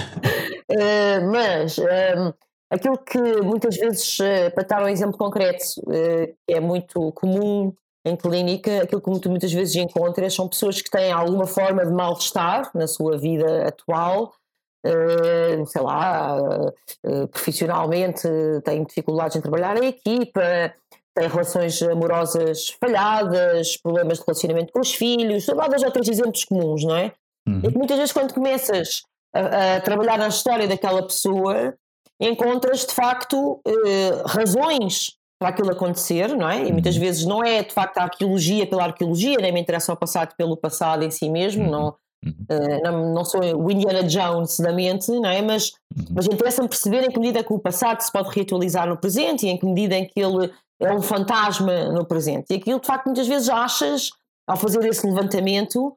Uh, mas um, aquilo que muitas vezes, uh, para dar um exemplo concreto, uh, que é muito comum em clínica, aquilo que tu muitas vezes encontras são pessoas que têm alguma forma de mal-estar na sua vida atual, uh, sei lá, uh, profissionalmente têm dificuldades em trabalhar em equipa, têm relações amorosas falhadas, problemas de relacionamento com os filhos, são vários outros exemplos comuns, não é? Uhum. E que muitas vezes quando começas a, a trabalhar na história daquela pessoa, encontras de facto eh, razões para aquilo acontecer, não é? E muitas vezes não é de facto a arqueologia pela arqueologia, nem me interessa o passado pelo passado em si mesmo, Uhum. não, Uhum. eh, não, não sou o Indiana Jones da mente, não é? Mas, Uhum. mas interessa-me perceber em que medida que o passado se pode reatualizar no presente e em que medida em que ele é um fantasma no presente. E aquilo de facto muitas vezes achas, ao fazer esse levantamento,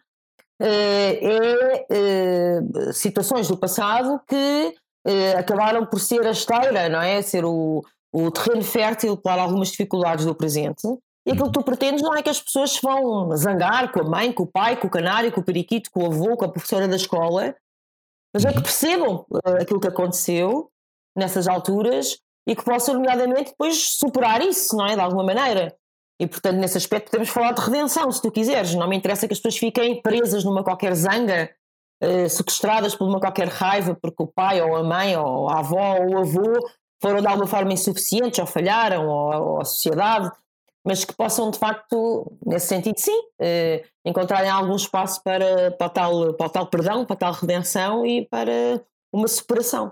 é, é situações do passado que é, acabaram por ser a esteira, não é? Ser o, o terreno fértil para algumas dificuldades do presente. E aquilo que tu pretendes não é que as pessoas se vão zangar com a mãe, com o pai, com o canário, com o periquito, com o avô, com a professora da escola, mas é que percebam aquilo que aconteceu nessas alturas e que possam, nomeadamente, depois superar isso, não é? De alguma maneira. E, portanto, nesse aspecto podemos falar de redenção, se tu quiseres. Não me interessa que as pessoas fiquem presas numa qualquer zanga, eh, sequestradas por uma qualquer raiva, porque o pai ou a mãe ou a avó ou o avô foram de alguma forma insuficientes ou falharam, ou, ou a sociedade, mas que possam, de facto, nesse sentido, sim, eh, encontrarem algum espaço para, para, o tal, para o tal perdão, para a tal redenção e para uma superação.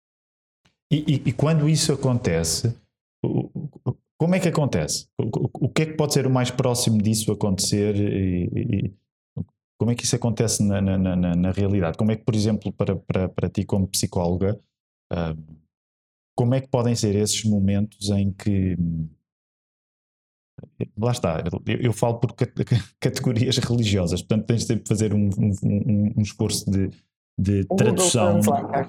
E, e, e quando isso acontece, como é que acontece? O, o que é que pode ser o mais próximo disso acontecer e, e como é que isso acontece na, na, na, na realidade? Como é que, por exemplo, para, para, para ti como psicóloga, uh, como é que podem ser esses momentos em que... Lá está, eu, eu falo por categorias religiosas, portanto tens de fazer um, um, um, um esforço de, de tradução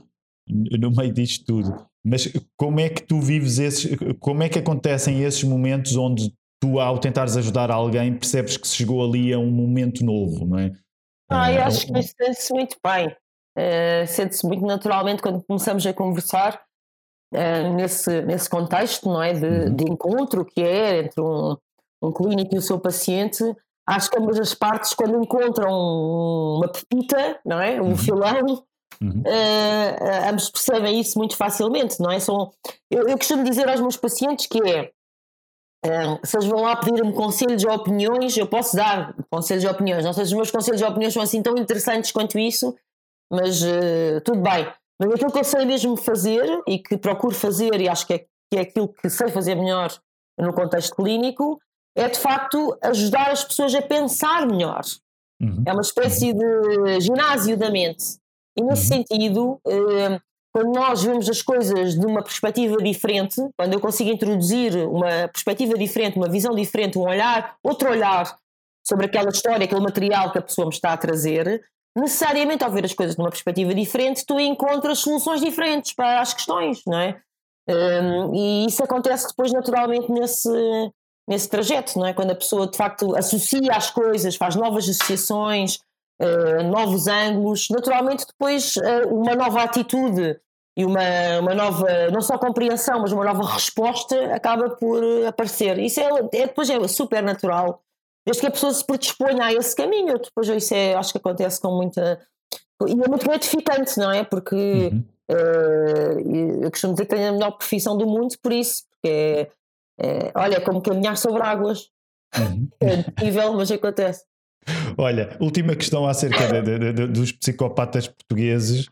no meio disto tudo. Mas como é que tu vives esses, como é que acontecem esses momentos onde tu, ao tentares ajudar alguém, percebes que se chegou ali a um momento novo, não é? Ah, eu acho que isso sente-se muito bem, uh, sente-se muito naturalmente quando começamos a conversar uh, nesse, nesse contexto, não é? De, uhum. de encontro que é entre um, um clínico e o seu paciente. Acho que ambas as partes, quando encontram uma pepita, não é? Um uhum. filão, Uhum. Uh, ambos percebem isso muito facilmente, não é? São, eu, eu costumo dizer aos meus pacientes que é uh, se eles vão lá pedir-me conselhos ou opiniões, eu posso dar conselhos ou opiniões, não sei se os meus conselhos ou opiniões são assim tão interessantes quanto isso, mas uh, tudo bem. Mas aquilo que eu sei mesmo fazer e que procuro fazer, e acho que é, que é aquilo que sei fazer melhor no contexto clínico, é de facto ajudar as pessoas a pensar melhor. Uhum. É uma espécie de ginásio da mente. E nesse uhum. sentido, eh, quando nós vemos as coisas de uma perspectiva diferente, quando eu consigo introduzir uma perspectiva diferente, uma visão diferente, um olhar, outro olhar sobre aquela história, aquele material que a pessoa me está a trazer, necessariamente ao ver as coisas de uma perspectiva diferente, tu encontras soluções diferentes para as questões, não é? Um, e isso acontece depois naturalmente nesse, nesse trajeto, não é? Quando a pessoa de facto associa as coisas, faz novas associações, Uh, novos ângulos, naturalmente depois uh, uma nova atitude e uma, uma nova, não só compreensão, mas uma nova resposta acaba por uh, aparecer. Isso é, é, depois é super natural, desde que a pessoa se predisponha a esse caminho. Depois isso é, acho que acontece com muita... E é muito gratificante, não é? Porque uhum. uh, eu costumo dizer que tenho a melhor profissão do mundo por isso, porque é, é, olha, é como caminhar sobre águas. Uhum. É incrível, mas acontece. Olha, última questão acerca de, de, de, dos psicopatas portugueses.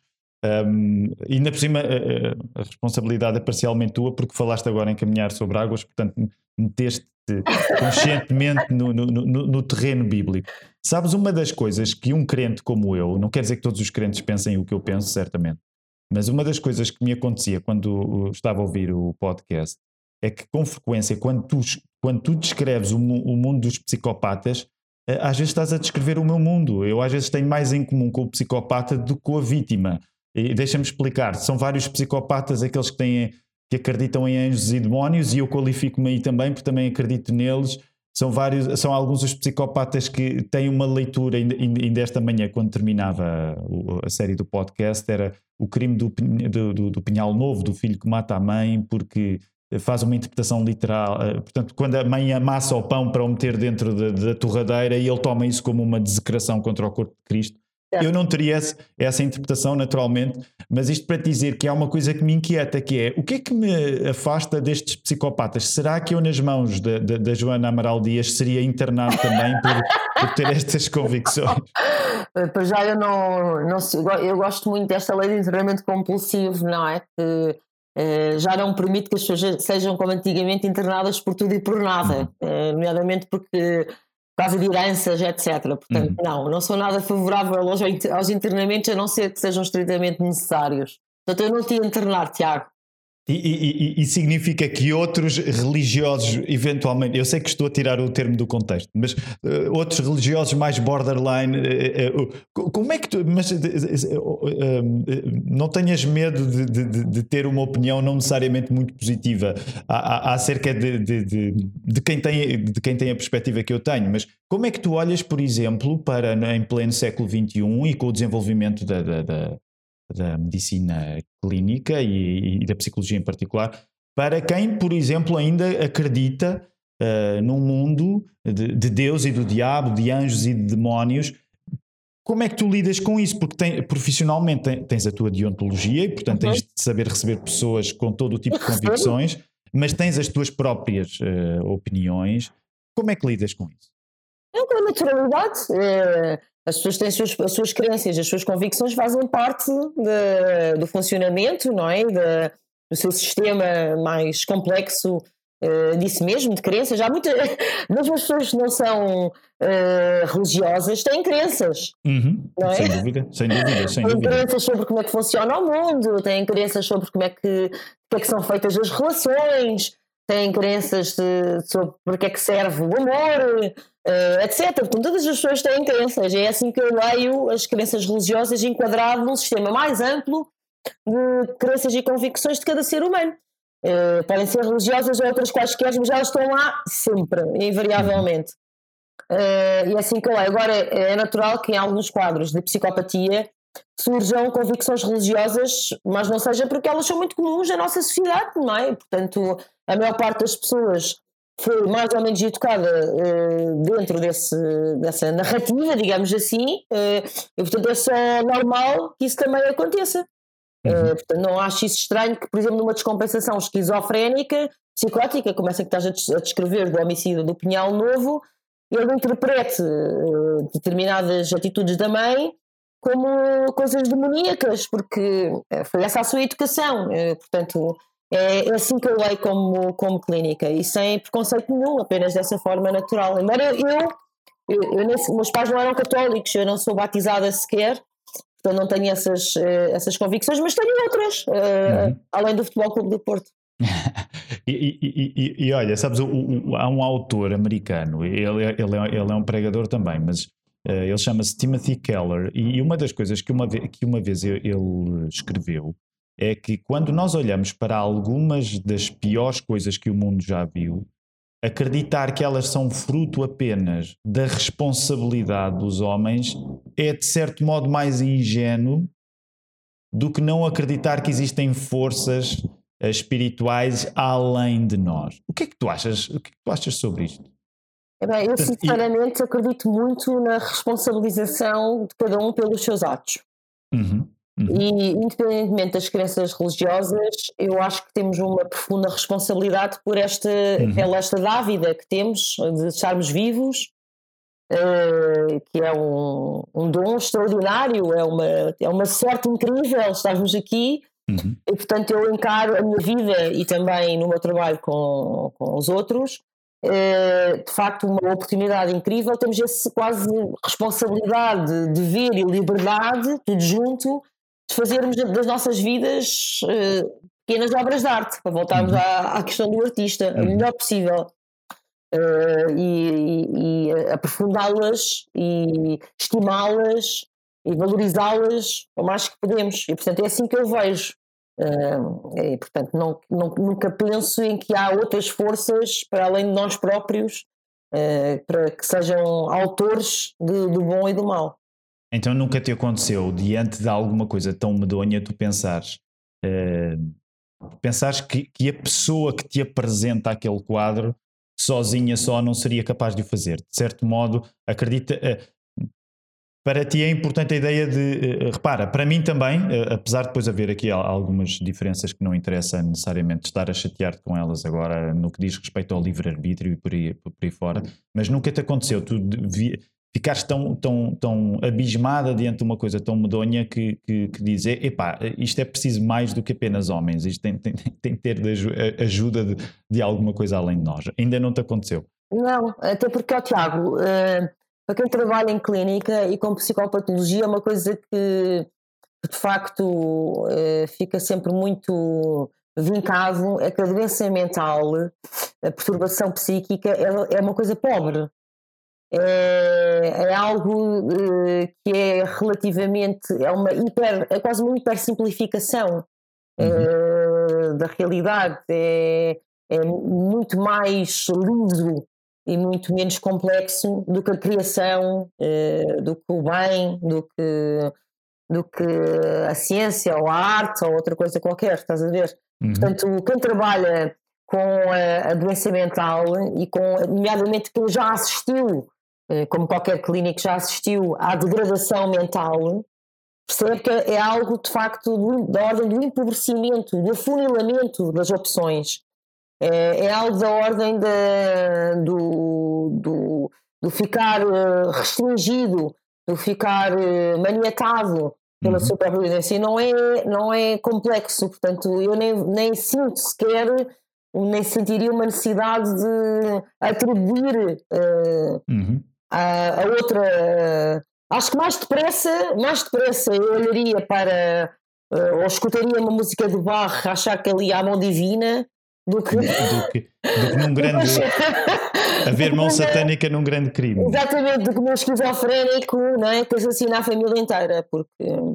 Um, e ainda por cima a, a responsabilidade é parcialmente tua, porque falaste agora em caminhar sobre águas, portanto meteste conscientemente no, no, no, no terreno bíblico. Sabes, uma das coisas que um crente como eu, não quer dizer que todos os crentes pensem o que eu penso, certamente, mas uma das coisas que me acontecia quando estava a ouvir o podcast é que com frequência quando tu, quando tu descreves o, o mundo dos psicopatas, às vezes estás a descrever o meu mundo. Eu às vezes tenho mais em comum com o psicopata do que com a vítima. E deixa-me explicar, são vários psicopatas, aqueles que têm que acreditam em anjos e demónios, e eu qualifico-me aí também, porque também acredito neles. São vários, são alguns dos psicopatas que têm uma leitura, ainda, ainda esta manhã, quando terminava a, a série do podcast, era o crime do, do, do, do Pinhal Novo, do filho que mata a mãe, porque faz uma interpretação literal. Portanto, quando a mãe amassa o pão para o meter dentro da, da torradeira, e ele toma isso como uma desecração contra o corpo de Cristo. É. Eu não teria essa, essa interpretação, naturalmente, mas isto para dizer que há uma coisa que me inquieta, que é, o que é que me afasta destes psicopatas? Será que eu, nas mãos da, da, da Joana Amaral Dias, seria internado também por, por ter estas convicções? Para já eu não, não sei, eu gosto muito desta lei de internamento compulsivo, não é? Que Uh, já não permite que as pessoas sejam como antigamente internadas por tudo e por nada, uh, nomeadamente porque por causa de heranças, etcétera. Portanto, uhum. não, não sou nada favorável aos, aos internamentos, a não ser que sejam estritamente necessários. Portanto, eu não te ia internar, Tiago. E, e, e significa que outros religiosos, eventualmente, eu sei que estou a tirar o termo do contexto, mas uh, outros religiosos mais borderline, uh, uh, como é que tu, mas uh, uh, uh, não tenhas medo de, de, de ter uma opinião não necessariamente muito positiva acerca de, de, de, de, quem tem, de quem tem a perspectiva que eu tenho, mas como é que tu olhas, por exemplo, para em pleno século vinte e um e com o desenvolvimento da, da, da da medicina clínica e, e da psicologia em particular, para quem, por exemplo, ainda acredita uh, num mundo de, de Deus e do diabo, de anjos e de demónios. Como é que tu lidas com isso? Porque tem, profissionalmente tem, tens a tua deontologia e, portanto, tens de saber receber pessoas com todo o tipo de convicções, mas tens as tuas próprias uh, opiniões. Como é que lidas com isso? É com naturalidade. É... As pessoas têm as suas, as suas crenças, as suas convicções fazem parte de, do funcionamento, não é? De, do seu sistema mais complexo uh, disso mesmo, de crenças. Há muitas, mesmo as pessoas que não são uh, religiosas têm crenças, uhum. não é? Sem dúvida, sem dúvida, sem têm dúvida. crenças sobre como é que funciona o mundo, têm crenças sobre como é que, como é que são feitas as relações, têm crenças de, sobre para que é que serve o amor, Uh, etcétera. Portanto, todas as pessoas têm crenças. É assim que eu leio as crenças religiosas enquadrado num sistema mais amplo de crenças e convicções de cada ser humano. Uh, podem ser religiosas ou outras quaisquer, mas elas estão lá sempre, invariavelmente. Uh, e é assim que eu leio. Agora, é, é natural que em alguns quadros de psicopatia surjam convicções religiosas, mas não seja porque elas são muito comuns na nossa sociedade, não é? Portanto, a maior parte das pessoas foi mais ou menos educada uh, dentro desse, dessa narrativa, digamos assim, uh, e portanto é só normal que isso também aconteça. Uhum. Uh, portanto, não acho isso estranho que, por exemplo, numa descompensação esquizofrénica, psicótica, como essa que estás a, des- a descrever do homicídio do Pinhal Novo, ele interprete uh, determinadas atitudes da mãe como coisas demoníacas, porque uh, foi essa a sua educação. Uh, portanto, É, é assim que eu leio como, como clínica e sem preconceito nenhum, apenas dessa forma natural. Embora eu, eu, eu, eu nesse, meus pais não eram católicos, eu não sou batizada sequer, portanto não tenho essas, essas convicções, mas tenho outras, uhum. uh, além do Futebol Clube do Porto. e, e, e, e olha, sabes, o, o, há um autor americano, ele, ele, é, ele é um pregador também, mas uh, ele chama-se Timothy Keller, e uma das coisas que uma vez, que uma vez ele escreveu é que quando nós olhamos para algumas das piores coisas que o mundo já viu, acreditar que elas são fruto apenas da responsabilidade dos homens é de certo modo mais ingênuo do que não acreditar que existem forças espirituais além de nós. O que é que tu achas? O que é que tu achas sobre isto? Bem, eu sinceramente acredito muito na responsabilização de cada um pelos seus atos. Uhum. Uhum. E independentemente das crenças religiosas, eu acho que temos uma profunda responsabilidade por esta, uhum. pela esta dávida que temos de estarmos vivos, uh, que é um, um dom extraordinário, é uma, é uma sorte incrível estarmos aqui, uhum. e portanto eu encaro a minha vida e também no meu trabalho com, com os outros, uh, de facto uma oportunidade incrível, temos esse quase responsabilidade, dever e liberdade, tudo junto, de fazermos das nossas vidas uh, pequenas obras de arte, para voltarmos uhum. à, à questão do artista, uhum. o melhor possível, uh, e, e, e aprofundá-las e estimá-las e valorizá-las o mais que podemos. E portanto é assim que eu vejo Uh, e, portanto, não, não, nunca penso em que há outras forças para além de nós próprios uh, para que sejam autores de, do bom e do mal. Então nunca te aconteceu, diante de alguma coisa tão medonha, tu pensares, uh, pensares que, que a pessoa que te apresenta aquele quadro sozinha só não seria capaz de o fazer? De certo modo, acredita... Uh, para ti é importante a ideia de... Uh, repara, para mim também, uh, apesar de depois haver aqui algumas diferenças que não interessa necessariamente estar a chatear-te com elas agora no que diz respeito ao livre-arbítrio e por aí, por aí fora, mas nunca te aconteceu, tu vi, ficares tão, tão, tão abismada diante de uma coisa tão medonha que, que, que dizer, epá, isto é preciso mais do que apenas homens, isto tem, tem, tem que ter de ajuda de, de alguma coisa além de nós. Ainda não te aconteceu? Não, até porque, ó, Tiago... Uh... Para quem trabalha em clínica e com psicopatologia, é uma coisa que de facto fica sempre muito vincado, é que a doença mental, a perturbação psíquica, é uma coisa pobre. É, é algo que é relativamente, é, uma hiper, é quase uma hipersimplificação uhum. da realidade, é, é muito mais liso e muito menos complexo do que a criação, eh, do que o bem, do que, do que a ciência ou a arte ou outra coisa qualquer, estás a ver? Uhum. Portanto, quem trabalha com a, a doença mental e com, nomeadamente quem já assistiu, eh, como qualquer clínico já assistiu à degradação mental, percebe que é algo de facto do, da ordem do empobrecimento, do afunilamento das opções. É, é algo da ordem de, do, do, do ficar restringido, do ficar maniatado pela uhum. sua própria vivência. E não é, não é complexo, portanto, eu nem, nem sinto sequer, nem sentiria uma necessidade de atribuir uh, uhum. a, a outra. Uh, acho que mais depressa, mais depressa eu olharia para, uh, ou escutaria uma música de Bach, achar que ali há a mão divina. Do que... Do, que, do que num grande haver mão satânica num grande crime. Exatamente, do que num esquizofrénico, não é? Que assassina a família inteira, porque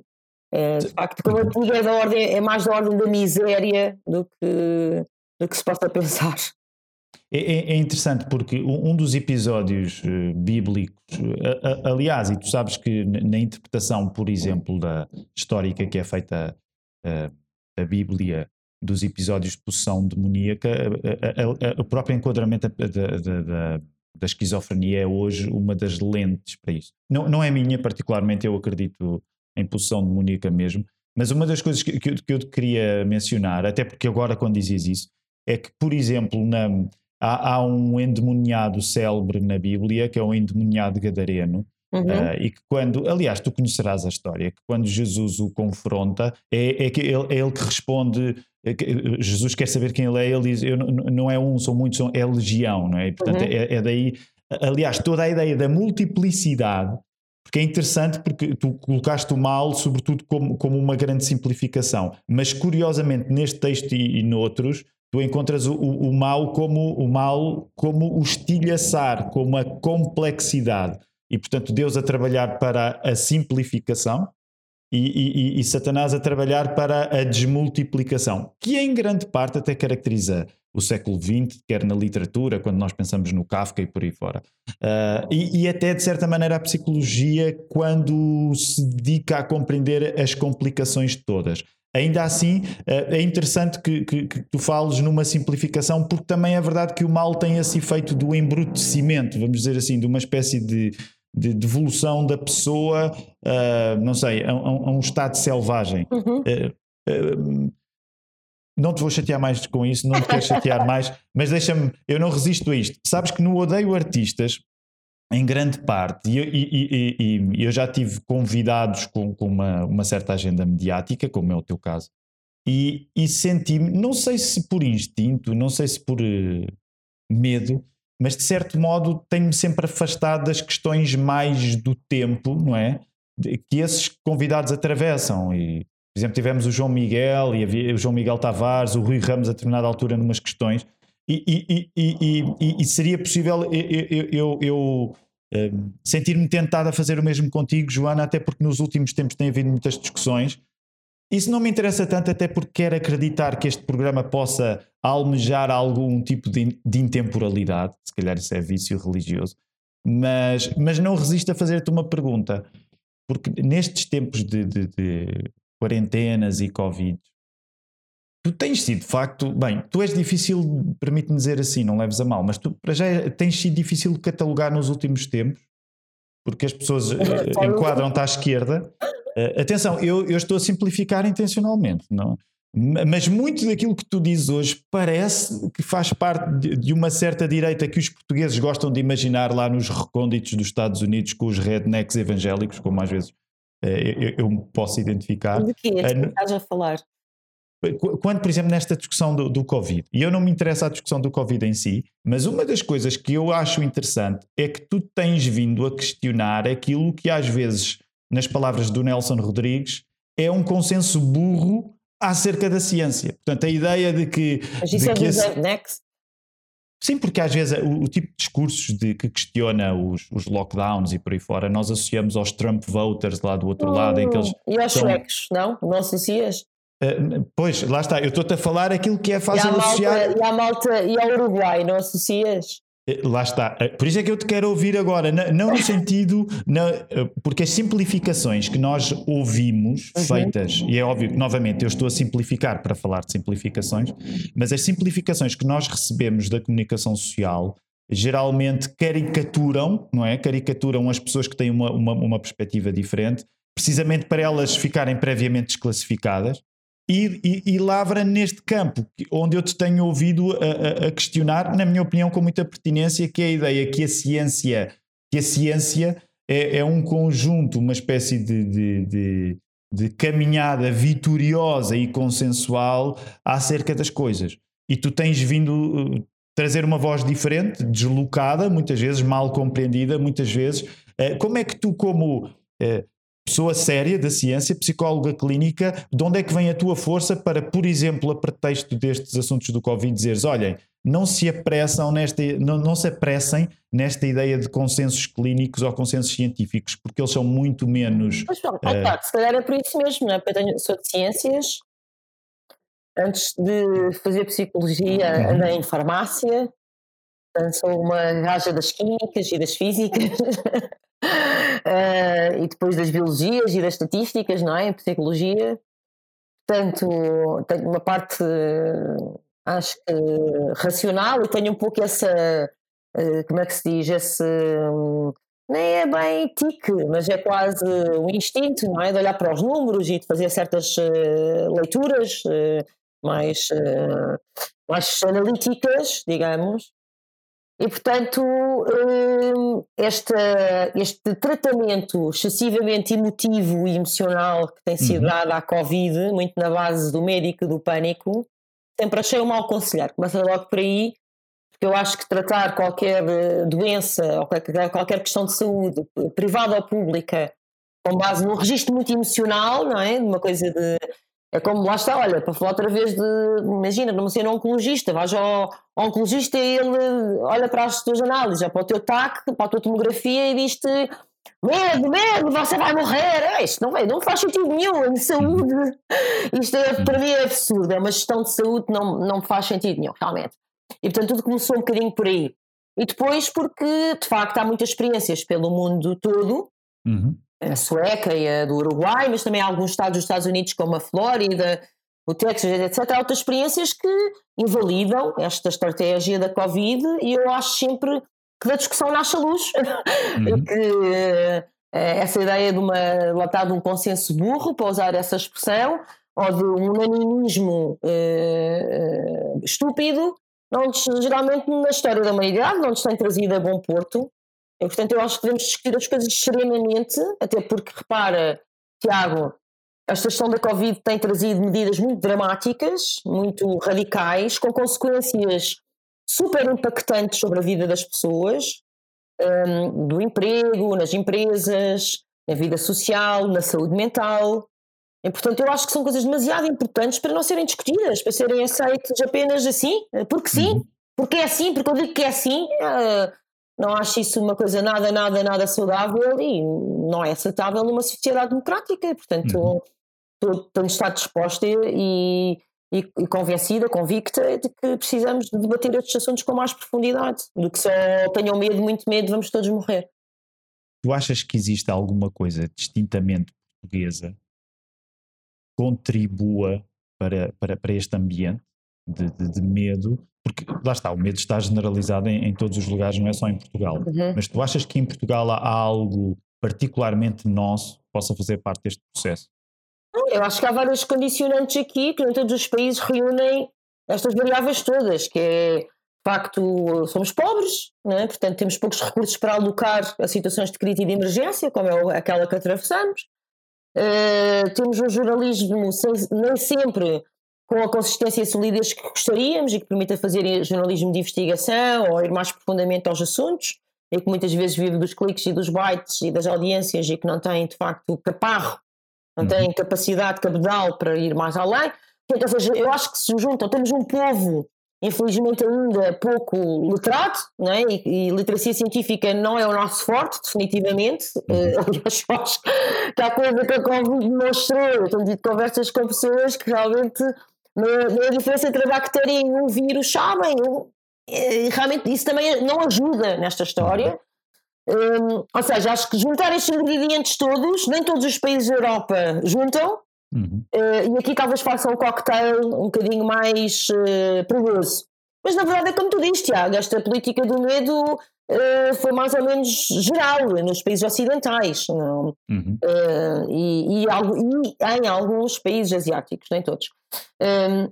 é, de facto, como eu digo, é, da ordem, é mais da ordem da miséria do que, do que se possa pensar. É, é interessante porque um dos episódios uh, bíblicos, uh, aliás, e tu sabes que na interpretação, por exemplo, da histórica que é feita uh, da Bíblia, dos episódios de possessão demoníaca, o próprio enquadramento da, da, da, da esquizofrenia é hoje uma das lentes para isso. Não, não é minha particularmente, eu acredito em possessão demoníaca mesmo, mas uma das coisas que, que, que eu te queria mencionar, até porque agora quando dizias isso, é que, por exemplo, na, há, há um endemoniado célebre na Bíblia, que é o endemoniado gadareno, uhum. uh, e que quando, aliás, tu conhecerás a história, que quando Jesus o confronta, é, é, que ele, é ele que responde... Jesus quer saber quem ele é, ele diz, eu, não é um, são muitos, são, é legião, não é? E, portanto, uhum. é, é daí, aliás, toda a ideia da multiplicidade, porque é interessante porque tu colocaste o mal, sobretudo, como, como uma grande simplificação, mas curiosamente neste texto e, e noutros, tu encontras o, o, o mal como o mal como o estilhaçar, como a complexidade, e portanto Deus a trabalhar para a simplificação, E, e, e Satanás a trabalhar para a desmultiplicação, que em grande parte até caracteriza o século vinte, quer na literatura, quando nós pensamos no Kafka e por aí fora. Uh, e, e até, de certa maneira, a psicologia, quando se dedica a compreender as complicações todas. Ainda assim, uh, é interessante que, que, que tu fales numa simplificação, porque também é verdade que o mal tem esse efeito do embrutecimento, vamos dizer assim, de uma espécie de... de devolução da pessoa, uh, não sei, a, a um estado selvagem. Uhum. Uh, uh, não te vou chatear mais com isso, não te quero chatear mais, mas deixa-me, eu não resisto a isto. Sabes que no Odeio Artistas, em grande parte, e, e, e, e eu já tive convidados com, com uma, uma certa agenda mediática, como é o teu caso, e, e senti-me, não sei se por instinto, não sei se por uh, medo, mas de certo modo tenho-me sempre afastado das questões mais do tempo, não é? De, que esses convidados atravessam. E, por exemplo, tivemos o João Miguel, e havia o João Miguel Tavares, o Rui Ramos a determinada altura numas questões, e, e, e, e, e seria possível eu, eu, eu, eu um, sentir-me tentado a fazer o mesmo contigo, Joana, até porque nos últimos tempos tem havido muitas discussões, isso não me interessa tanto, até porque quero acreditar que este programa possa almejar algum tipo de, de intemporalidade. Se calhar isso é vício religioso. Mas, mas não resisto a fazer-te uma pergunta. Porque nestes tempos de, de, de quarentenas e Covid, tu tens sido, de facto, bem, tu és difícil, permite-me dizer assim, não leves a mal, mas tu para já tens sido difícil de catalogar nos últimos tempos, porque as pessoas uh, enquadram-te à esquerda. Uh, atenção, eu, eu estou a simplificar intencionalmente, não? Mas muito daquilo que tu dizes hoje parece que faz parte de, de uma certa direita que os portugueses gostam de imaginar lá nos recônditos dos Estados Unidos, com os rednecks evangélicos, como às vezes uh, eu, eu me posso identificar. De que é que estás a falar? Quando, por exemplo, nesta discussão do, do Covid, e eu não me interessa a discussão do Covid em si, mas uma das coisas que eu acho interessante é que tu tens vindo a questionar aquilo que às vezes, nas palavras do Nelson Rodrigues, é um consenso burro acerca da ciência. Portanto, a ideia de que... Mas isso de é que do esse... next? Sim, porque às vezes o, o tipo de discursos de, que questiona os, os lockdowns e por aí fora, nós associamos aos Trump voters lá do outro hum, lado, em que eles e aos são... suecos, não? Não associas? Uh, pois, lá está, eu estou-te a falar aquilo que é fácil e associar. Malta, e à Malta e ao Uruguai, não associas? Uh, lá está, uh, por isso é que eu te quero ouvir agora, não, não no sentido, não, uh, porque as simplificações que nós ouvimos uhum. feitas, e é óbvio que novamente eu estou a simplificar para falar de simplificações, mas as simplificações que nós recebemos da comunicação social geralmente caricaturam, não é? Caricaturam as pessoas que têm uma, uma, uma perspectiva diferente, precisamente para elas ficarem previamente desclassificadas. E, e, e lavra neste campo, onde eu te tenho ouvido a, a, a questionar, na minha opinião, com muita pertinência, que é a ideia que a ciência, que a ciência é, é um conjunto, uma espécie de, de, de, de caminhada vitoriosa e consensual acerca das coisas. E tu tens vindo uh, trazer uma voz diferente, deslocada, muitas vezes, mal compreendida, muitas vezes. Uh, como é que tu, como... Uh, pessoa séria da ciência, psicóloga clínica, de onde é que vem a tua força para, por exemplo, a pretexto destes assuntos do Covid, dizeres, olhem, não se apressam nesta, não, não se apressem nesta ideia de consensos clínicos ou consensos científicos, porque eles são muito menos... Mas pronto, uh... tá, se calhar é por isso mesmo, não é? Porque eu tenho, sou de ciências, antes de fazer psicologia uhum. andei em farmácia, sou uma gaja das químicas e das físicas... Uh, e depois das biologias e das estatísticas, não é? Em psicologia. Portanto, tenho uma parte, uh, acho que racional, e tenho um pouco essa, uh, como é que se diz, esse, um, nem é bem tique, mas é quase um instinto, não é? De olhar para os números e de fazer certas uh, leituras uh, mais, uh, mais analíticas, digamos. E, portanto, este, este tratamento excessivamente emotivo e emocional que tem sido uhum. dado à Covid, muito na base do médico e do pânico, sempre achei um mau aconselhar. Começa logo por aí, porque eu acho que tratar qualquer doença ou qualquer, qualquer questão de saúde, privada ou pública, com base num registro muito emocional, não é? Uma coisa de... É como, lá está, olha, para falar outra vez de, imagina, não ser um oncologista, vais ao, ao oncologista e ele olha para as tuas análises, já para o teu T A C, para a tua tomografia e diz-te, medo, medo, você vai morrer. É, isto não, vai, não faz sentido nenhum, em saúde, isto é, para mim é absurdo, é uma gestão de saúde que não, não faz sentido nenhum, realmente. E portanto tudo começou um bocadinho por aí. E depois porque, de facto, há muitas experiências pelo mundo todo, uhum. a sueca e a do Uruguai, mas também há alguns estados dos Estados Unidos como a Flórida, o Texas, etcétera. Há outras experiências que invalidam esta estratégia da Covid e eu acho sempre que da discussão nasce a luz. Uhum. que essa ideia de, uma, lá está, de um consenso burro, para usar essa expressão, ou de um unanimismo uh, estúpido, não nos, geralmente na história da humanidade não nos tem trazido a bom porto. E, portanto, eu acho que devemos discutir as coisas serenamente, até porque, repara, Tiago, esta questão da Covid tem trazido medidas muito dramáticas, muito radicais, com consequências super impactantes sobre a vida das pessoas, um, do emprego, nas empresas, na vida social, na saúde mental. E, portanto, eu acho que são coisas demasiado importantes para não serem discutidas, para serem aceitas apenas assim, porque sim, uhum. porque é assim, porque eu digo que é assim... Uh, não acho isso uma coisa nada, nada, nada saudável e não é aceitável numa sociedade democrática. Portanto, uhum. tô, tenho estado disposta e, e, e convencida, convicta de que precisamos de debater estes assuntos com mais profundidade, do que só tenham medo, muito medo, vamos todos morrer. Tu achas que existe alguma coisa distintamente portuguesa que contribua para, para, para este ambiente de, de, de medo? Porque lá está, o medo está generalizado em, em todos os lugares, não é só em Portugal. Uhum. Mas tu achas que em Portugal há algo particularmente nosso que possa fazer parte deste processo? Eu acho que há vários condicionantes aqui que em todos os países reúnem estas variáveis todas, que é, de facto, somos pobres, não é? Portanto temos poucos recursos para alocar a situações de crise e de emergência, como é aquela que atravessamos. Uh, temos um jornalismo sem, nem sempre com a consistência e solidez que gostaríamos e que permita fazer jornalismo de investigação ou ir mais profundamente aos assuntos, e que muitas vezes vive dos cliques e dos bytes e das audiências e que não tem, de facto, caparro, não tem capacidade cabedal para ir mais além. Portanto, ou seja, eu acho que se juntam, temos um povo, infelizmente ainda pouco letrado, não é? e, e literacia científica não é o nosso forte, definitivamente. Uh, aliás, acho que há coisa que a Covid mostrou, eu tenho tido conversas com pessoas que realmente não é a diferença entre a bactéria e um vírus, sabem, e realmente isso também não ajuda nesta história. Um, ou seja, acho que juntar estes ingredientes todos, nem todos os países da Europa juntam, uhum. uh, e aqui talvez faça um cocktail um bocadinho mais uh, perigoso. Mas na verdade é como tu diste, Tiago, esta política do medo uh, foi mais ou menos geral nos países ocidentais, não? Uhum. Uh, e, e, e em alguns países asiáticos, nem todos. Um,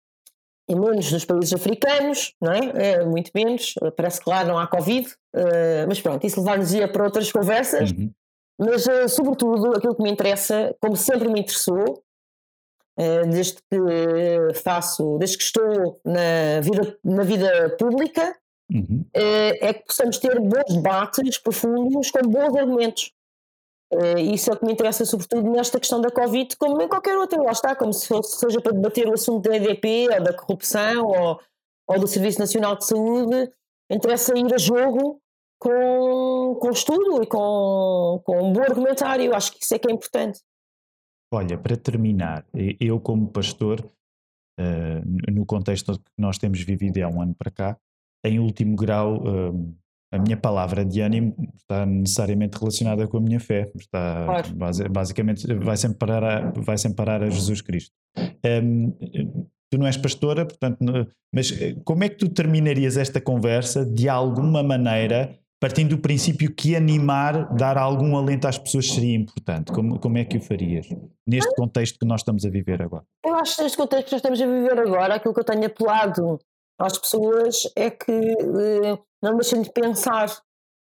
e menos nos países africanos, não é? É muito menos, parece que lá não há Covid, uh, mas pronto, isso levar-nos-ia para outras conversas, uhum. mas uh, sobretudo aquilo que me interessa, como sempre me interessou, uh, desde que faço, desde que estou na vida, na vida pública, uhum. uh, é que possamos ter bons debates profundos com bons argumentos. Uh, isso é o que me interessa sobretudo nesta questão da Covid, como em qualquer outra, lá está, como se fosse, seja para debater o assunto da E D P ou da corrupção ou, ou do Serviço Nacional de Saúde. Interessa ir a jogo com, com estudo e com, com um bom argumentário. Acho que isso é que é importante. Olha, para terminar, eu como pastor, uh, no contexto que nós temos vivido há um ano para cá, em último grau, uh, a minha palavra de ânimo está necessariamente relacionada com a minha fé. Está, claro. base, basicamente vai sempre parar a, vai sempre parar a Jesus Cristo. Um, tu não és pastora, portanto, mas como é que tu terminarias esta conversa de alguma maneira, partindo do princípio que animar, dar algum alento às pessoas seria importante? Como, como é que o farias neste contexto que nós estamos a viver agora? Eu acho que neste contexto que nós estamos a viver agora, aquilo que eu tenho apelado às pessoas é que eh, não deixem de pensar.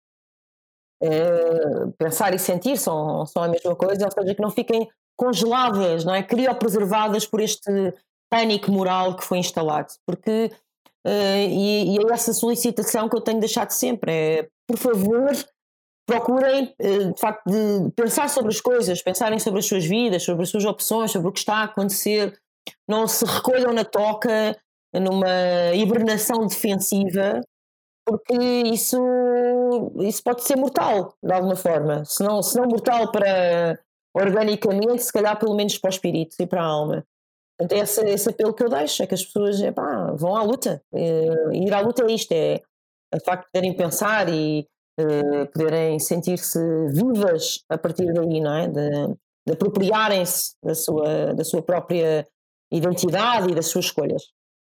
Eh, pensar e sentir são, são a mesma coisa, ou seja, que não fiquem congeladas, não é? Criopreservadas por este pânico moral que foi instalado. Porque, eh, e, e é essa solicitação que eu tenho deixado sempre, é, por favor, procurem, eh, de facto, de pensar sobre as coisas, pensarem sobre as suas vidas, sobre as suas opções, sobre o que está a acontecer, não se recolham na toca, numa hibernação defensiva, porque isso, isso pode ser mortal, de alguma forma. Se não, se não mortal para organicamente, se calhar pelo menos para o espírito e para a alma. Portanto, é esse, esse apelo que eu deixo, é que as pessoas epá, vão à luta. E ir à luta é isto, é o facto de poderem pensar e uh, poderem sentir-se vivas a partir daí, não é? De, de apropriarem-se da sua, da sua própria identidade e das suas escolhas.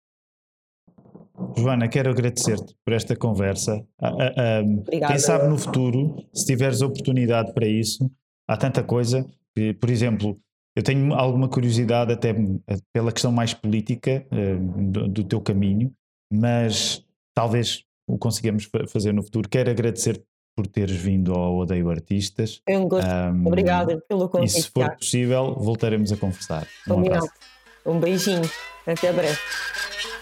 Joana, quero agradecer-te por esta conversa. Obrigada. Quem sabe no futuro, se tiveres oportunidade para isso, há tanta coisa que, por exemplo, eu tenho alguma curiosidade até pela questão mais política do, do teu caminho, mas talvez o consigamos fazer no futuro. Quero agradecer-te por teres vindo ao Odeio Artistas. É um gosto. Um, Obrigada pelo convite. E se for possível, voltaremos a conversar. Um abraço. Um beijinho. Até breve.